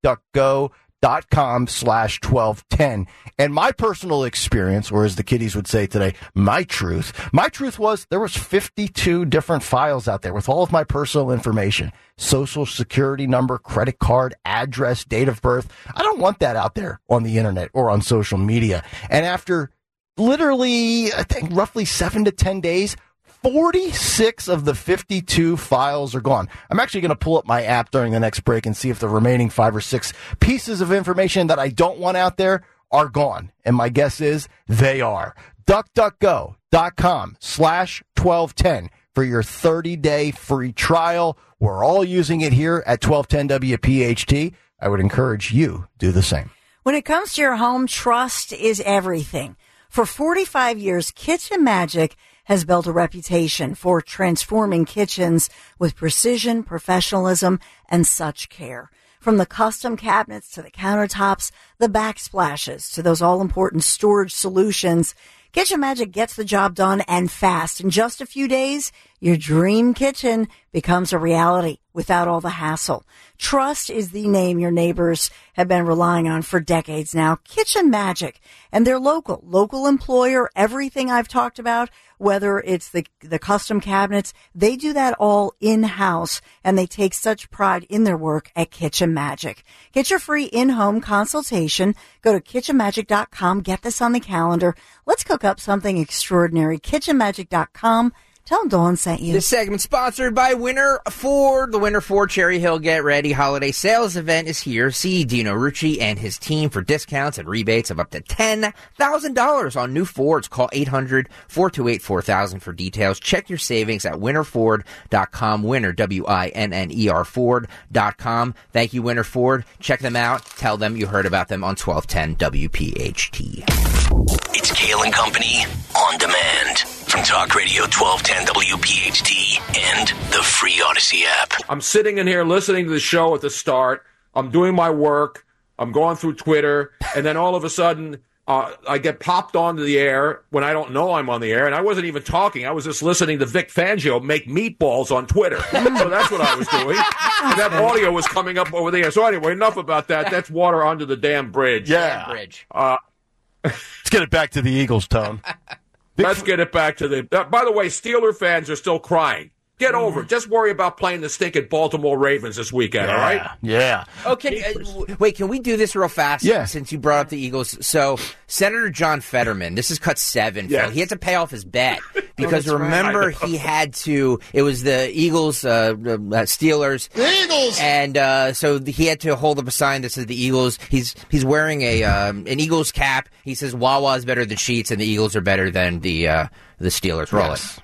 S3: DuckDuckGo.com/1210. And my personal experience, or as the kiddies would say today, my truth was there was 52 different files out there with all of my personal information, social security number, credit card, address, date of birth. I don't want that out there on the internet or on social media. And after literally, I think roughly 7 to 10 days, 46 of the 52 files are gone. I'm actually going to pull up my app during the next break and see if the remaining 5 or 6 pieces of information that I don't want out there are gone. And my guess is they are. DuckDuckGo.com/1210 for your 30-day free trial. We're all using it here at 1210 WPHT. I would encourage you to do the same.
S4: When it comes to your home, trust is everything. For 45 years, Kitchen Magic has built a reputation for transforming kitchens with precision, professionalism, and such care. From the custom cabinets to the countertops, the backsplashes to those all-important storage solutions, Kitchen Magic gets the job done and fast. In just a few days, your dream kitchen becomes a reality without all the hassle. Trust is the name your neighbors have been relying on for decades now. Kitchen Magic and their local employer, everything I've talked about, whether it's the custom cabinets, they do that all in-house, and they take such pride in their work at Kitchen Magic. Get your free in-home consultation. Go to kitchenmagic.com. Get this on the calendar. Let's cook up something extraordinary. kitchenmagic.com. Tell them Dawn sent you.
S6: This segment sponsored by Winter Ford. The Winter Ford Cherry Hill Get Ready holiday sales event is here. See Dino Rucci and his team for discounts and rebates of up to $10,000 on new Fords. Call 800-428-4000 for details. Check your savings at winterford.com. Winter, W-I-N-N-E-R Ford.com. Thank you, Winter Ford. Check them out. Tell them you heard about them on 1210 WPHT.
S2: It's Kale and Company on demand from Talk Radio 1210 WPHT and the free Odyssey app.
S8: I'm sitting in here listening to the show at the start. I'm doing my work. I'm going through Twitter. And then all of a sudden, I get popped onto the air when I don't know I'm on the air. And I wasn't even talking. I was just listening to Vic Fangio make meatballs on Twitter. So that's what I was doing. And that audio was coming up over the air. So anyway, enough about that. That's water under the damn bridge.
S3: Yeah.
S6: Damn bridge.
S3: Let's get it back to the Eagles, Tone.
S8: Let's get it back to the... by the way, Steeler fans are still crying. Get over it. Just worry about playing the stinking Baltimore Ravens this weekend, all right?
S3: Yeah.
S6: Okay, wait, can we do this real fast?
S3: Yeah.
S6: Since you brought up the Eagles. So, Senator John Fetterman, this is cut 7.
S8: Yes.
S6: Phil. He had to pay off his bet because
S8: That's
S6: remember
S8: right.
S6: he had to, it was the Eagles, Steelers.
S9: The Eagles!
S6: And so he had to hold up a sign that says the Eagles. He's wearing an Eagles cap. He says Wawa is better than Sheetz and the Eagles are better than the Steelers. Roll it.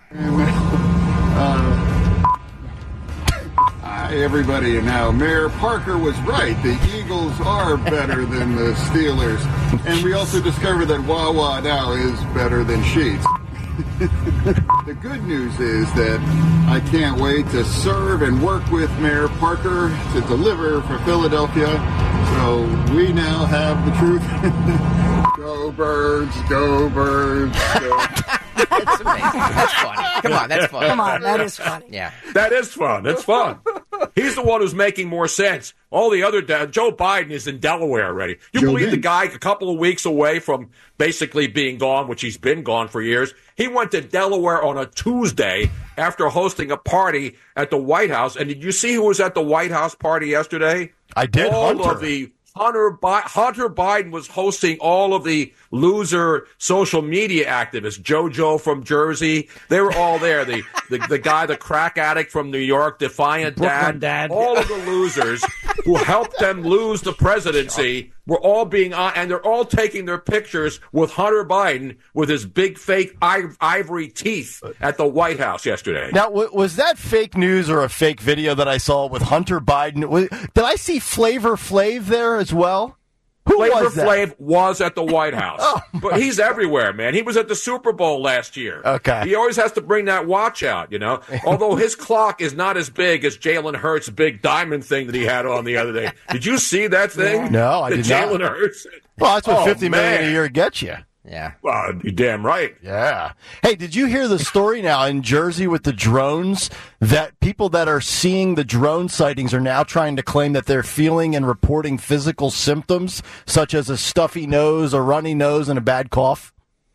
S9: Hi, everybody. Now, Mayor Parker was right. The Eagles are better than the Steelers. And we also discovered that Wawa now is better than Sheetz. The good news is that I can't wait to serve and work with Mayor Parker to deliver for Philadelphia. So we now have the truth. Go Birds, go Birds, go.
S6: That's amazing. That's funny. Come on, that's funny.
S4: Come on, that is funny.
S6: Yeah.
S8: That is fun. That's fun. He's the one who's making more sense. All the other... Joe Biden is in Delaware already. You believe the guy a couple of weeks away from basically being gone, which he's been gone for years, he went to Delaware on a Tuesday after hosting a party at the White House. And did you see who was at the White House party yesterday?
S3: I did,
S8: All of the... Hunter Biden was hosting all of the loser social media activists. JoJo from Jersey, they were all there. The guy, the crack addict from New York, Defiant Dad, all of the losers who helped them lose the presidency were all being on, and they're all taking their pictures with Hunter Biden with his big fake ivory teeth at the White House yesterday.
S3: Now, was that fake news or a fake video that I saw with Hunter Biden? Did I see Flavor Flav there as well? Who
S8: Flavor
S3: was that?
S8: Flav was at the White House. But he's everywhere, man. He was at the Super Bowl last year.
S3: Okay.
S8: He always has to bring that watch out, you know. Although his clock is not as big as Jalen Hurts' big diamond thing that he had on the other day. Did you see that thing?
S3: No, I did not.
S8: Jalen Hurts.
S3: Well, that's what
S8: Oh,
S3: $50 million a year gets you.
S6: Yeah.
S8: Well, you're damn right.
S3: Yeah. Hey, did you hear the story now in Jersey with the drones that people that are seeing the drone sightings are now trying to claim that they're feeling and reporting physical symptoms such as a stuffy nose, a runny nose, and a bad cough?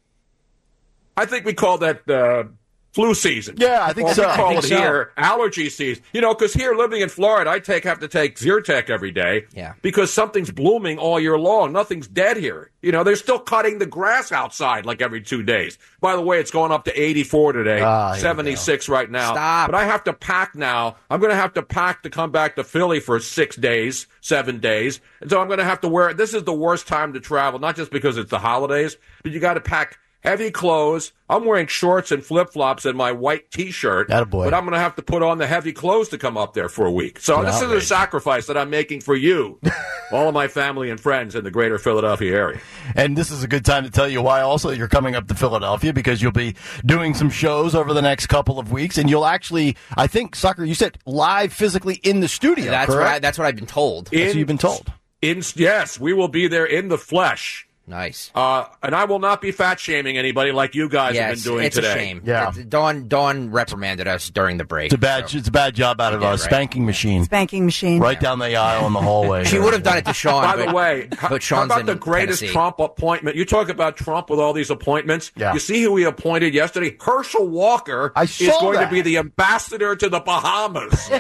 S8: I think we call that flu season.
S3: Yeah, I think
S8: Or
S3: so.
S8: we call
S3: I think
S8: it
S3: so.
S8: here allergy season. You know, because here living in Florida, I have to take Zyrtec every day.
S6: Yeah.
S8: Because something's blooming all year long. Nothing's dead here. You know, they're still cutting the grass outside like every 2 days. By the way, it's going up to 84 today, 76 right now.
S6: Stop.
S8: But I have to pack now. I'm going to have to pack to come back to Philly for 6 days, 7 days. And so I'm going to have to wear, this is the worst time to travel, not just because it's the holidays, but you got to pack heavy clothes. I'm wearing shorts and flip-flops and my white T-shirt.
S3: Attaboy.
S8: But I'm going to have to put on the heavy clothes to come up there for a week. So this is a sacrifice that I'm making for you. all of my family and friends in the greater Philadelphia area.
S3: And this is a good time to tell you why also you're coming up to Philadelphia, because you'll be doing some shows over the next couple of weeks, and you'll actually, I think, Sucker, you said live physically in the studio, correct?
S6: That's what I've been told.
S3: That's what you've been told.
S8: Yes, we will be there in the flesh.
S6: Nice.
S8: And I will not be fat shaming anybody like you guys have been doing today.
S6: It's a shame.
S3: Yeah.
S6: Dawn reprimanded us during the break.
S3: It's a bad job out of us. Spanking machine.
S4: Spanking machine.
S3: Right down the aisle in the hallway.
S6: She would have done it to Sean.
S8: By the way,
S6: but
S8: how
S6: Sean's
S8: about the
S6: in
S8: greatest
S6: Tennessee.
S8: Trump appointment? You talk about Trump with all these appointments.
S3: Yeah.
S8: You see who he appointed yesterday? Herschel Walker is going to be the ambassador to the Bahamas.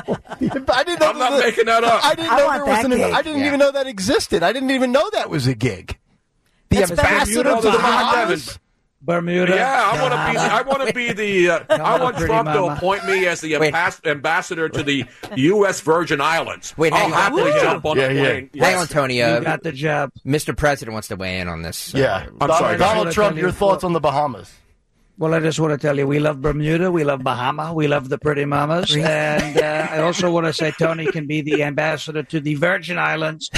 S8: I'm not making that up.
S3: I didn't even know that existed. I didn't even know that was a gig. The ambassador to the Bahamas.
S5: Bermuda.
S8: Yeah, I want to be the. I want Trump to appoint me as the ambassador to the U.S. Virgin Islands.
S6: Wait,
S8: I'll happily jump on the plane.
S6: Hang on, Tony.
S5: You got the job.
S6: Mr. President wants to weigh in on this.
S8: I'm sorry.
S3: Donald Trump, your thoughts on the Bahamas?
S5: Well, I just want to tell you, we love Bermuda, we love Bahama, we love the Pretty Mamas, and I also want to say Tony can be the ambassador to the Virgin Islands.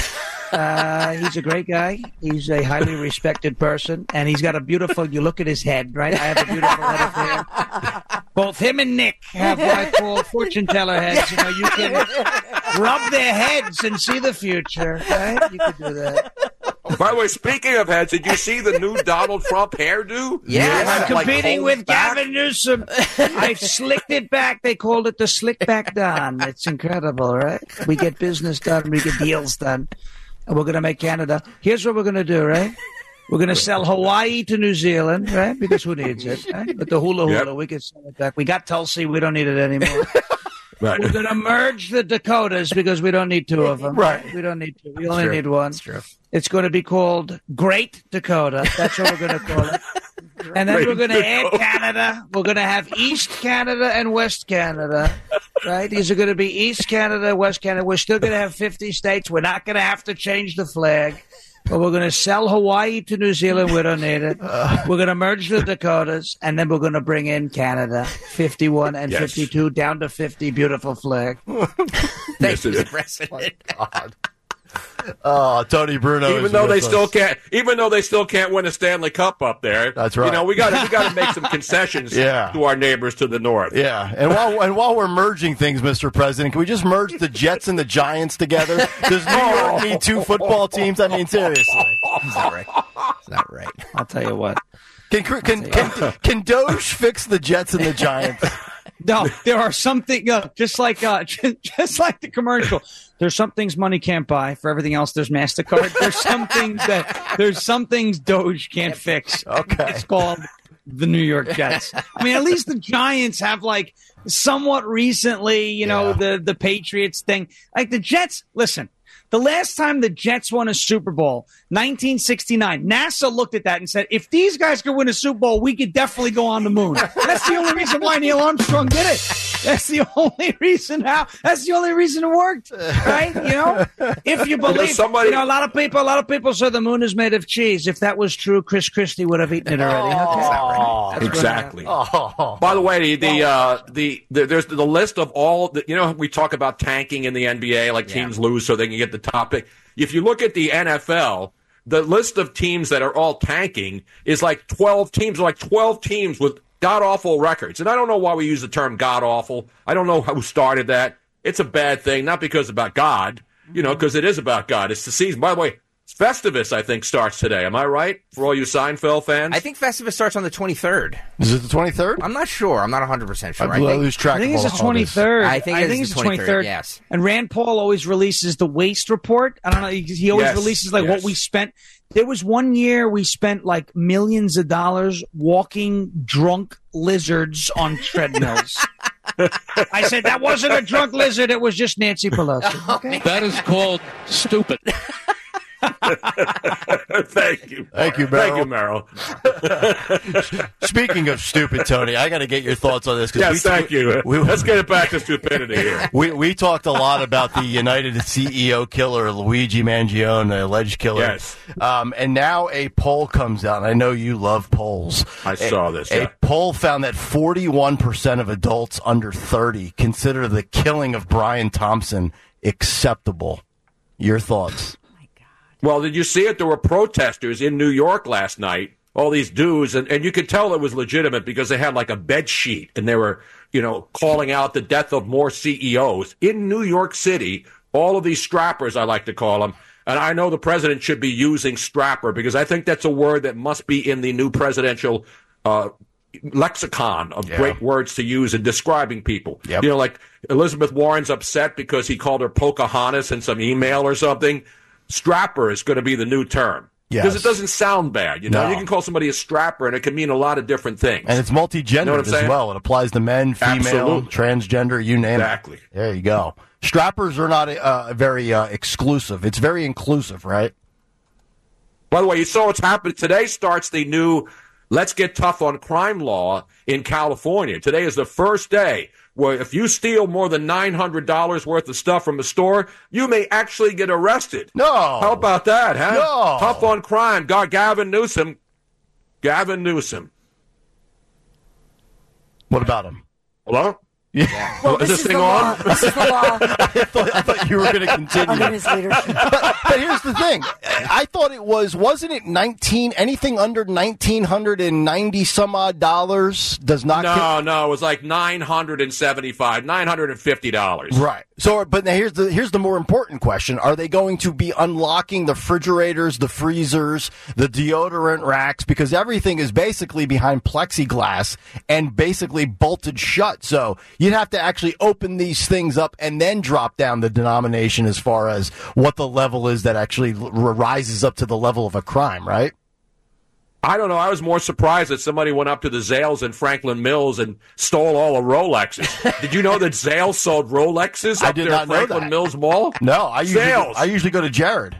S5: He's a great guy. He's a highly respected person, and he's got a beautiful. You look at his head, right? I have a beautiful head of hair. Both him and Nick have what I call fortune teller heads. You know, you can rub their heads and see the future. Right? You can do that.
S8: By the way, speaking of heads, did you see the new Donald Trump hairdo?
S5: Yeah, I'm competing with Gavin Newsom. I slicked it back. They called it the Slick Back Don. It's incredible, right? We get business done. We get deals done. And we're going to make Canada. Here's what we're going to do, right? We're going to sell Hawaii to New Zealand, right? Because who needs it, right? But the hula, we can sell it back. We got Tulsi. We don't need it anymore.
S8: Right.
S5: We're going to merge the Dakotas because we don't need two of them.
S3: Right.
S5: We don't need two. We only need one. That's true. It's going to be called Great Dakota. That's what we're going to call it. And then we're going to add Canada. We're going to have East Canada and West Canada. Right? These are going to be East Canada, West Canada. We're still going to have 50 states. We're not going to have to change the flag. But we're going to sell Hawaii to New Zealand. We don't need it. We're going to merge the Dakotas, and then we're going to bring in Canada, 51 and 52, down to 50. Beautiful flag.
S6: Thank you, President.
S3: God. Oh, Tony Bruno.
S8: Even though they still can't win a Stanley Cup up there.
S3: That's right.
S8: You know, we got to make some concessions to our neighbors to the north.
S3: Yeah, and while we're merging things, Mr. President, can we just merge the Jets and the Giants together? Does New York need two football teams? I mean, seriously.
S6: It's not right. It's not right.
S5: I'll tell you what.
S3: Can Doge fix the Jets and the Giants?
S5: No, there are some things, just like the commercial. There's some things money can't buy. For everything else, there's MasterCard. There's some things Doge can't fix.
S3: Okay.
S5: It's called the New York Jets. I mean, at least the Giants have somewhat recently, the Patriots thing. Like the Jets, listen. The last time the Jets won a Super Bowl, 1969, NASA looked at that and said, if these guys could win a Super Bowl, we could definitely go on the moon. That's the only reason why Neil Armstrong did it. That's the only reason it worked, right? If you believe, a lot of people say the moon is made of cheese. If that was true, Chris Christie would have eaten it already. Okay?
S8: Exactly. By the way, there's the list of all we talk about tanking in the NBA, like teams lose so they can get the topic. If you look at the NFL, the list of teams that are all tanking is like 12 teams, with god-awful records. And I don't know why we use the term god-awful. I don't know who started that. It's a bad thing, not because it's about God, because it is about God. It's the season. By the way, Festivus, I think, starts today. Am I right? For all you Seinfeld fans?
S6: I think Festivus starts on the 23rd.
S3: Is it the 23rd?
S6: I'm not sure. I'm not 100% sure.
S3: I lose track.
S5: I think it's the 23rd.
S6: I think it's the 23rd, yes.
S5: And Rand Paul always releases the waste report. I don't know. He always releases what we spent. There was one year we spent millions of dollars walking drunk lizards on treadmills. I said that wasn't a drunk lizard. It was just Nancy Pelosi. Okay?
S10: That is called stupid.
S8: Thank you.
S3: Thank you, Merrill. Speaking of stupid, Tony, I got to get your thoughts on this.
S8: Yes, thank you. Let's get it back to stupidity here.
S3: We talked a lot about the United CEO killer, Luigi Mangione, the alleged killer.
S8: Yes.
S3: And now a poll comes out. I know you love polls.
S8: I saw this.
S3: A poll found that 41% of adults under 30 consider the killing of Brian Thompson acceptable. Your thoughts?
S8: Well, did you see it? There were protesters in New York last night, all these dudes, and you could tell it was legitimate because they had like a bed sheet and they were, calling out the death of more CEOs in New York City. All of these strappers, I like to call them. And I know the president should be using strapper because I think that's a word that must be in the new presidential lexicon of great words to use in describing people.
S3: Yep.
S8: Like Elizabeth Warren's upset because he called her Pocahontas in some email or something. Strapper is going to be the new term.
S3: Yes.
S8: Because it doesn't sound bad.
S3: No.
S8: You can call somebody a strapper and it can mean a lot of different things.
S3: And it's multi-gendered as well. It applies to men, female,
S8: Absolutely.
S3: Transgender, you name
S8: Exactly.
S3: it. There you go. Strappers are not very exclusive. It's very inclusive, right?
S8: By the way, you saw what's happened. Today starts the new Let's Get Tough on Crime law in California. Today is the first day where if you steal more than $900 worth of stuff from a store, you may actually get arrested.
S3: No.
S8: How about that, huh?
S3: No.
S8: Tough on crime. Gavin Newsom.
S3: What about him?
S8: Hello?
S3: Yeah.
S4: Well,
S8: is this thing
S4: the
S8: on?
S4: law. This is the law.
S3: I thought you were going to continue.
S4: Under his leadership.
S3: But here's the thing. I thought it wasn't it anything under $1,990 some odd dollars does not
S8: No, it was like $975, $950.
S3: Right. So, but now here's the more important question. Are they going to be unlocking the refrigerators, the freezers, the deodorant racks? Because everything is basically behind plexiglass and basically bolted shut. So you'd have to actually open these things up and then drop down the denomination as far as what the level is that actually rises up to the level of a crime, right?
S8: I don't know. I was more surprised that somebody went up to the Zales in Franklin Mills and stole all the Rolexes. Did you know that Zales sold Rolexes up there at Franklin Mills Mall?
S3: No, I usually go to Jared.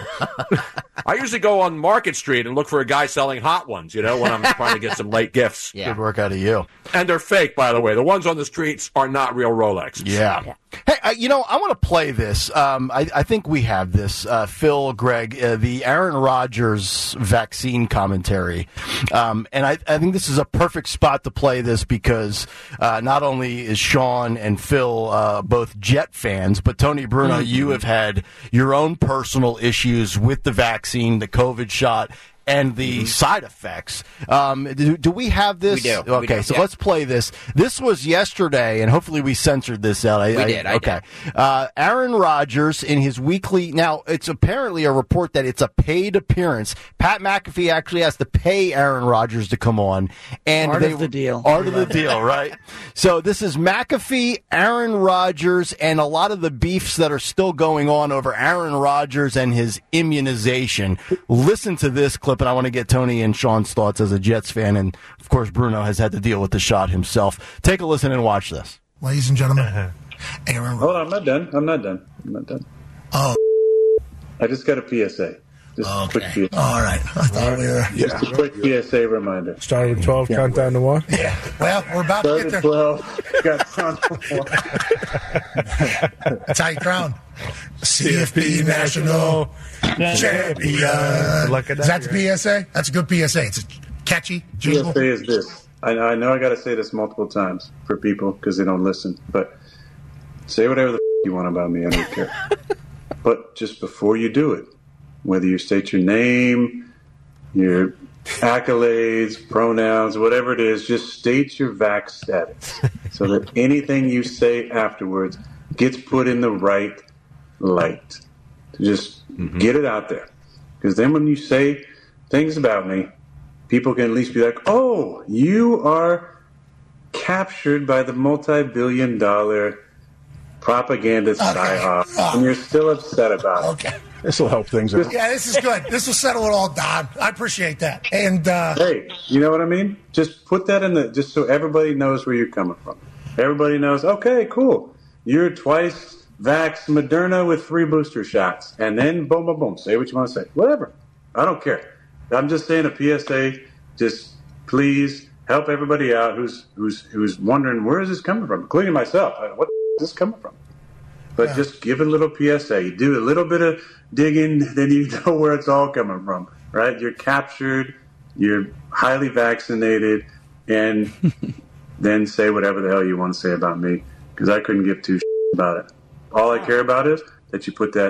S8: I usually go on Market Street and look for a guy selling hot ones, when I'm trying to get some late gifts.
S3: Yeah. Good work out of you.
S8: And they're fake, by the way. The ones on the streets are not real Rolexes.
S3: Yeah. Hey, I want to play this. I think we have this. Phil, Greg, the Aaron Rodgers vaccine commentary. And I think this is a perfect spot to play this because not only is Sean and Phil both Jet fans, but Tony Bruno, you have had your own personal issues with the vaccine, the COVID shot, and the side effects. Do we have this?
S6: We do.
S3: Okay, so let's play this. This was yesterday, and hopefully we censored this out.
S6: We did.
S3: Aaron Rodgers in his weekly. Now, it's apparently a report that it's a paid appearance. Pat McAfee actually has to pay Aaron Rodgers to come on. And
S5: Part of the deal.
S3: Part of the deal, right? So this is McAfee, Aaron Rodgers, and a lot of the beefs that are still going on over Aaron Rodgers and his immunization. Listen to this clip. And I want to get Tony and Sean's thoughts as a Jets fan. And, of course, Bruno has had to deal with the shot himself. Take a listen and watch this.
S12: Ladies and gentlemen, Aaron.
S13: Hold on, I'm not done.
S12: Oh.
S13: I just got a PSA. Just a quick PSA.
S12: All right. I thought we were.
S13: Just a quick PSA reminder.
S14: Started with 12, count down to 1?
S12: Yeah. Well, we're about to get there.
S13: 12, got down to 1.
S12: That's how you crown. CFP National Champion.
S14: Look at
S12: Is that the PSA? That's a good PSA. It's a catchy jingle.
S13: PSA is this. I know I got to say this multiple times for people because they don't listen, but say whatever the you want about me. I don't care. But just before you do it, whether you state your name, your accolades, pronouns, whatever it is, just state your vax status so that anything you say afterwards gets put in the right light. Just get it out there. Because then when you say things about me, people can at least be like, oh, you are captured by the multi-billion-dollar propaganda psyop, and you're still upset about it.
S14: Okay. This will help things out.
S12: Yeah, this is good. This will settle it all down. I appreciate that. And
S13: hey, you know what I mean? Just put that in just so everybody knows where you're coming from. Everybody knows, okay, cool. You're twice vax Moderna with 3 booster shots. And then boom, boom, boom. Say what you want to say. Whatever. I don't care. I'm just saying a PSA. Just please help everybody out who's wondering where is this coming from, including myself. What is this coming from? But just give a little PSA. You do a little bit of digging, then you know where it's all coming from, right? You're captured, you're highly vaccinated, and then say whatever the hell you want to say about me, because I couldn't give two shits about it. All I care about is that you put that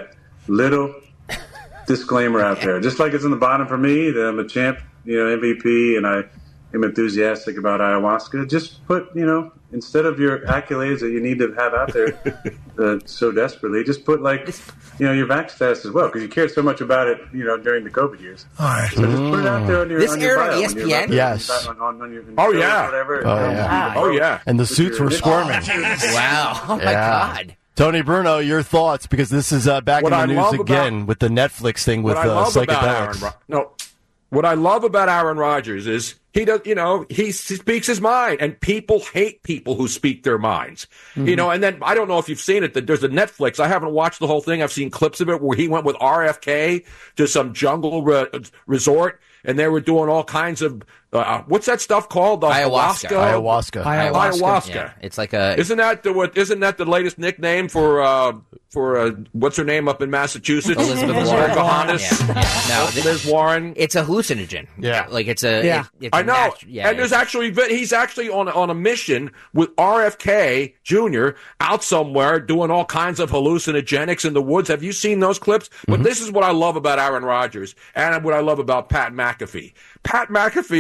S13: little disclaimer out there. Just like it's in the bottom for me, that I'm a champ, MVP, and I am enthusiastic about ayahuasca. Just put, instead of your accolades that you need to have out there so desperately, just put your vax status as well, because you cared so much about it, during the COVID years.
S12: All right.
S13: So just put it out there on your
S6: This
S13: on your
S6: aired on
S13: bio,
S6: ESPN?
S3: Yes.
S13: On your
S8: Oh, yeah.
S13: whatever.
S8: Oh, yeah.
S3: And the suits were squirming.
S6: Wow. Oh, my God.
S3: Tony Bruno, your thoughts, because this is back in the news again with the Netflix thing with psychedelics.
S8: What I love about Aaron Rodgers is he does, he speaks his mind, and people hate people who speak their minds.
S5: Mm-hmm.
S8: And then I don't know if you've seen it, that there's a Netflix. I haven't watched the whole thing. I've seen clips of it where he went with RFK to some jungle resort, and they were doing all kinds of what's that stuff called?
S6: Ayahuasca.
S3: Ayahuasca.
S6: Yeah. It's like a.
S8: Isn't that the latest nickname for what's her name up in Massachusetts?
S6: Elizabeth Warren.
S8: Pocahontas.
S6: No,
S8: Liz Warren.
S6: It's a hallucinogen.
S3: Yeah,
S6: like it's a. It's
S8: I know. And there's he's actually on a mission with RFK Jr. out somewhere doing all kinds of hallucinogenics in the woods. Have you seen those clips? But this is what I love about Aaron Rodgers and what I love about Pat McAfee. Pat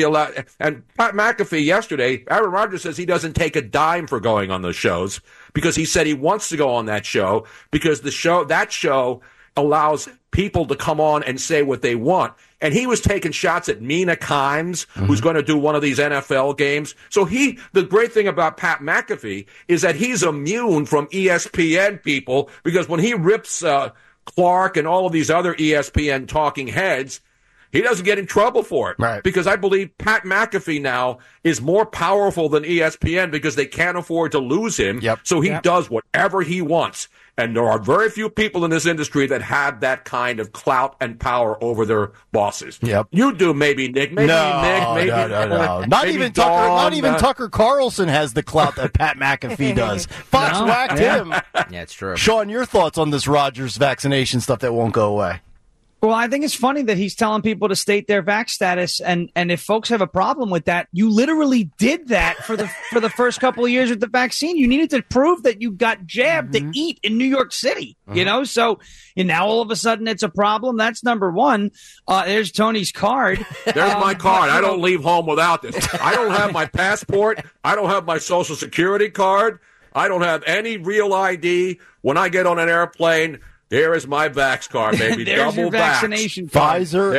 S8: McAfee yesterday, Aaron Rodgers says he doesn't take a dime for going on those shows because he said he wants to go on that show because that show allows people to come on and say what they want. And he was taking shots at Mina Kimes, who's going to do one of these NFL games. So the great thing about Pat McAfee is that he's immune from ESPN people because when he rips Clark and all of these other ESPN talking heads, he doesn't get in trouble for it.
S3: Right.
S8: Because I believe Pat McAfee now is more powerful than ESPN because they can't afford to lose him.
S3: Yep.
S8: So he does whatever he wants. And there are very few people in this industry that have that kind of clout and power over their bosses.
S3: Yep.
S8: You do, maybe Nick. Maybe
S3: No.
S8: Maybe
S3: Not even Tucker Carlson has the clout that Pat McAfee does. Fox whacked him.
S6: Yeah, it's true.
S3: Sean, your thoughts on this Rodgers vaccination stuff that won't go away?
S5: Well, I think it's funny that he's telling people to state their vax status, and if folks have a problem with that, you literally did that for the first couple of years with the vaccine. You needed to prove that you got jabbed to eat in New York City, So now all of a sudden it's a problem. That's number one. There's Tony's card.
S8: There's my card. I don't leave home without this. I don't have my passport. I don't have my Social Security card. I don't have any real ID. When I get on an airplane, here is my vax card, baby.
S5: There's
S8: Double
S5: your vaccination card.
S3: Pfizer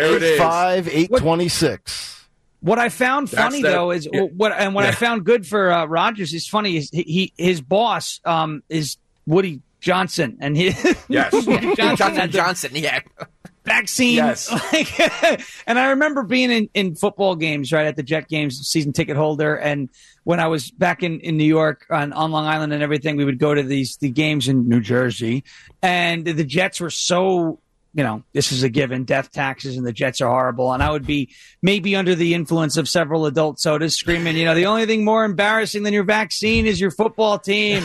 S3: 85826.
S5: What I found funny though is what I found good for Rodgers is funny is his boss is Woody Johnson and
S6: Johnson, yeah.
S5: Vaccine.
S8: Yes.
S5: And I remember being in football games, right, at the Jet games, season ticket holder. And when I was back in New York on Long Island and everything, we would go to the games in New Jersey. And the Jets were so, this is a given, death taxes, and the Jets are horrible. And I would be maybe under the influence of several adult sodas screaming, the only thing more embarrassing than your vaccine is your football team.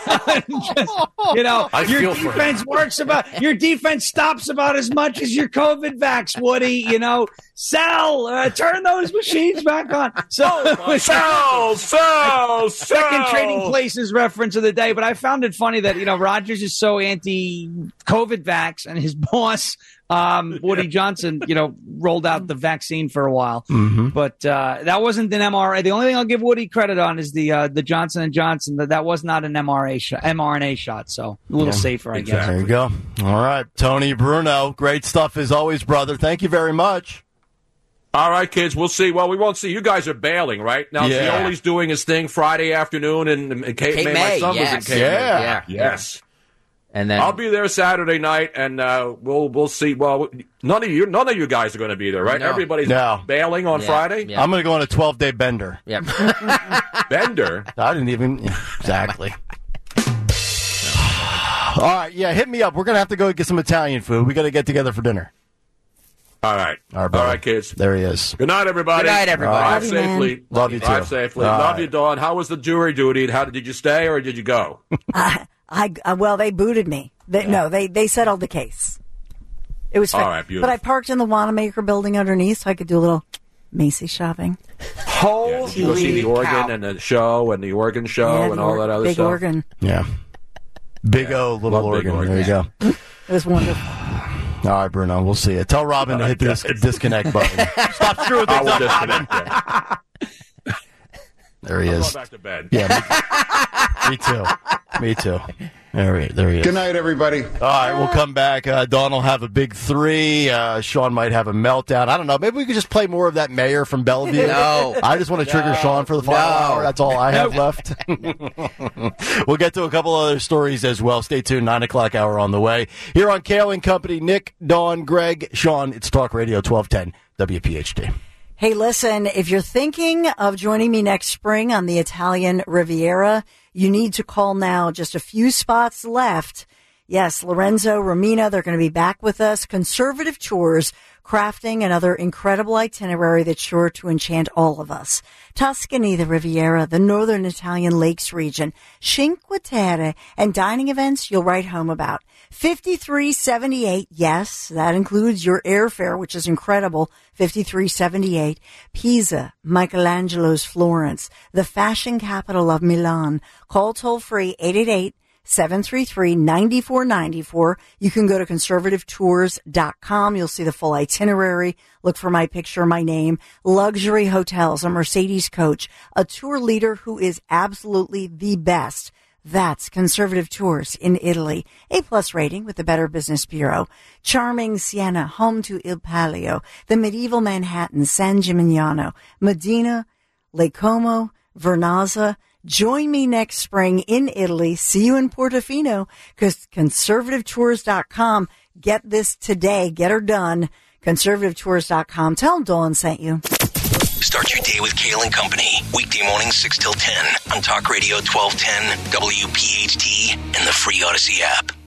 S5: Your defense stops about as much as your COVID vax, Woody. Sell, turn those machines back on. So
S8: sell.
S5: Second Trading Places reference of the day, but I found it funny that Rodgers is so anti-COVID vax, and his boss Woody Johnson, rolled out the vaccine for a while, but that wasn't an mRNA. The only thing I'll give Woody credit on is the Johnson & Johnson. That was not an mRNA shot, so a little safer, I guess.
S3: There you go. All right, Tony Bruno, great stuff as always, brother. Thank you very much.
S8: All right, kids, we'll see. Well, we won't see. You guys are bailing, right? Now, Zioli's doing his thing Friday afternoon, and Cape May. My son was in Cape May. Yes.
S6: And then
S8: I'll be there Saturday night, and we'll see. Well, none of you guys are going to be there, right?
S6: No.
S8: Everybody's bailing on Friday.
S6: Yeah.
S3: I'm going to go on a 12-day bender.
S6: Yep.
S8: Bender?
S3: I didn't even exactly. All right, hit me up. We're going to have to go get some Italian food. We got to get together for dinner.
S8: All right. All right, kids.
S3: There he is.
S8: Good night, everybody.
S6: Good night, everybody.
S8: Drive safely.
S3: Love you, too.
S8: Drive safely. Love you, Dawn. How was the jury duty? Did you stay or did you go?
S4: Well, they booted me. They settled the case. It was
S8: all right, beautiful.
S4: But I parked in the Wanamaker building underneath so I could do a little Macy's shopping.
S8: Did you go see the organ and the show and the organ show and all that other
S4: big
S8: stuff?
S4: Organ.
S3: Yeah. Big O, little organ. There you go.
S4: It was wonderful.
S3: All right, Bruno, we'll see you. Tell Robin to hit this disconnect button. Stop screwing things up, Robin. There he is.
S8: Go back to bed.
S3: Yeah, me too. There he is.
S9: Good night, everybody.
S3: All right, we'll come back. Dawn will have a big 3. Sean might have a meltdown. I don't know. Maybe we could just play more of that mayor from Bellevue.
S6: No.
S3: I just want to trigger Sean for the final hour. That's all I have left. We'll get to a couple other stories as well. Stay tuned. 9 o'clock hour on the way. Here on Kale and Company, Nick, Dawn, Greg, Sean. It's Talk Radio 1210 WPHT.
S4: Hey, listen, if you're thinking of joining me next spring on the Italian Riviera, you need to call now. Just a few spots left. Yes, Lorenzo, Romina, they're going to be back with us. Conservative Tours, crafting another incredible itinerary that's sure to enchant all of us. Tuscany, the Riviera, the Northern Italian Lakes region, Cinque Terre, and dining events you'll write home about. 5378, yes, that includes your airfare, which is incredible. 5378, Pisa, Michelangelo's Florence, the fashion capital of Milan. Call toll free 888-733-9494. You can go to conservativetours.com. You'll see the full itinerary. Look for my picture, my name. Luxury hotels, a Mercedes coach, a tour leader who is absolutely the best. That's Conservative Tours in Italy. A+ rating with the Better Business Bureau. Charming Siena, home to Il Palio. The medieval Manhattan, San Gimignano. Medina, Lake Como, Vernazza. Join me next spring in Italy. See you in Portofino. Conservativetours.com. Get this today. Get her done. Conservativetours.com. Tell them Dawn sent you.
S2: Start your day with Kale and Company. Weekday mornings 6 till 10 on Talk Radio 1210, WPHT, and the free Odyssey app.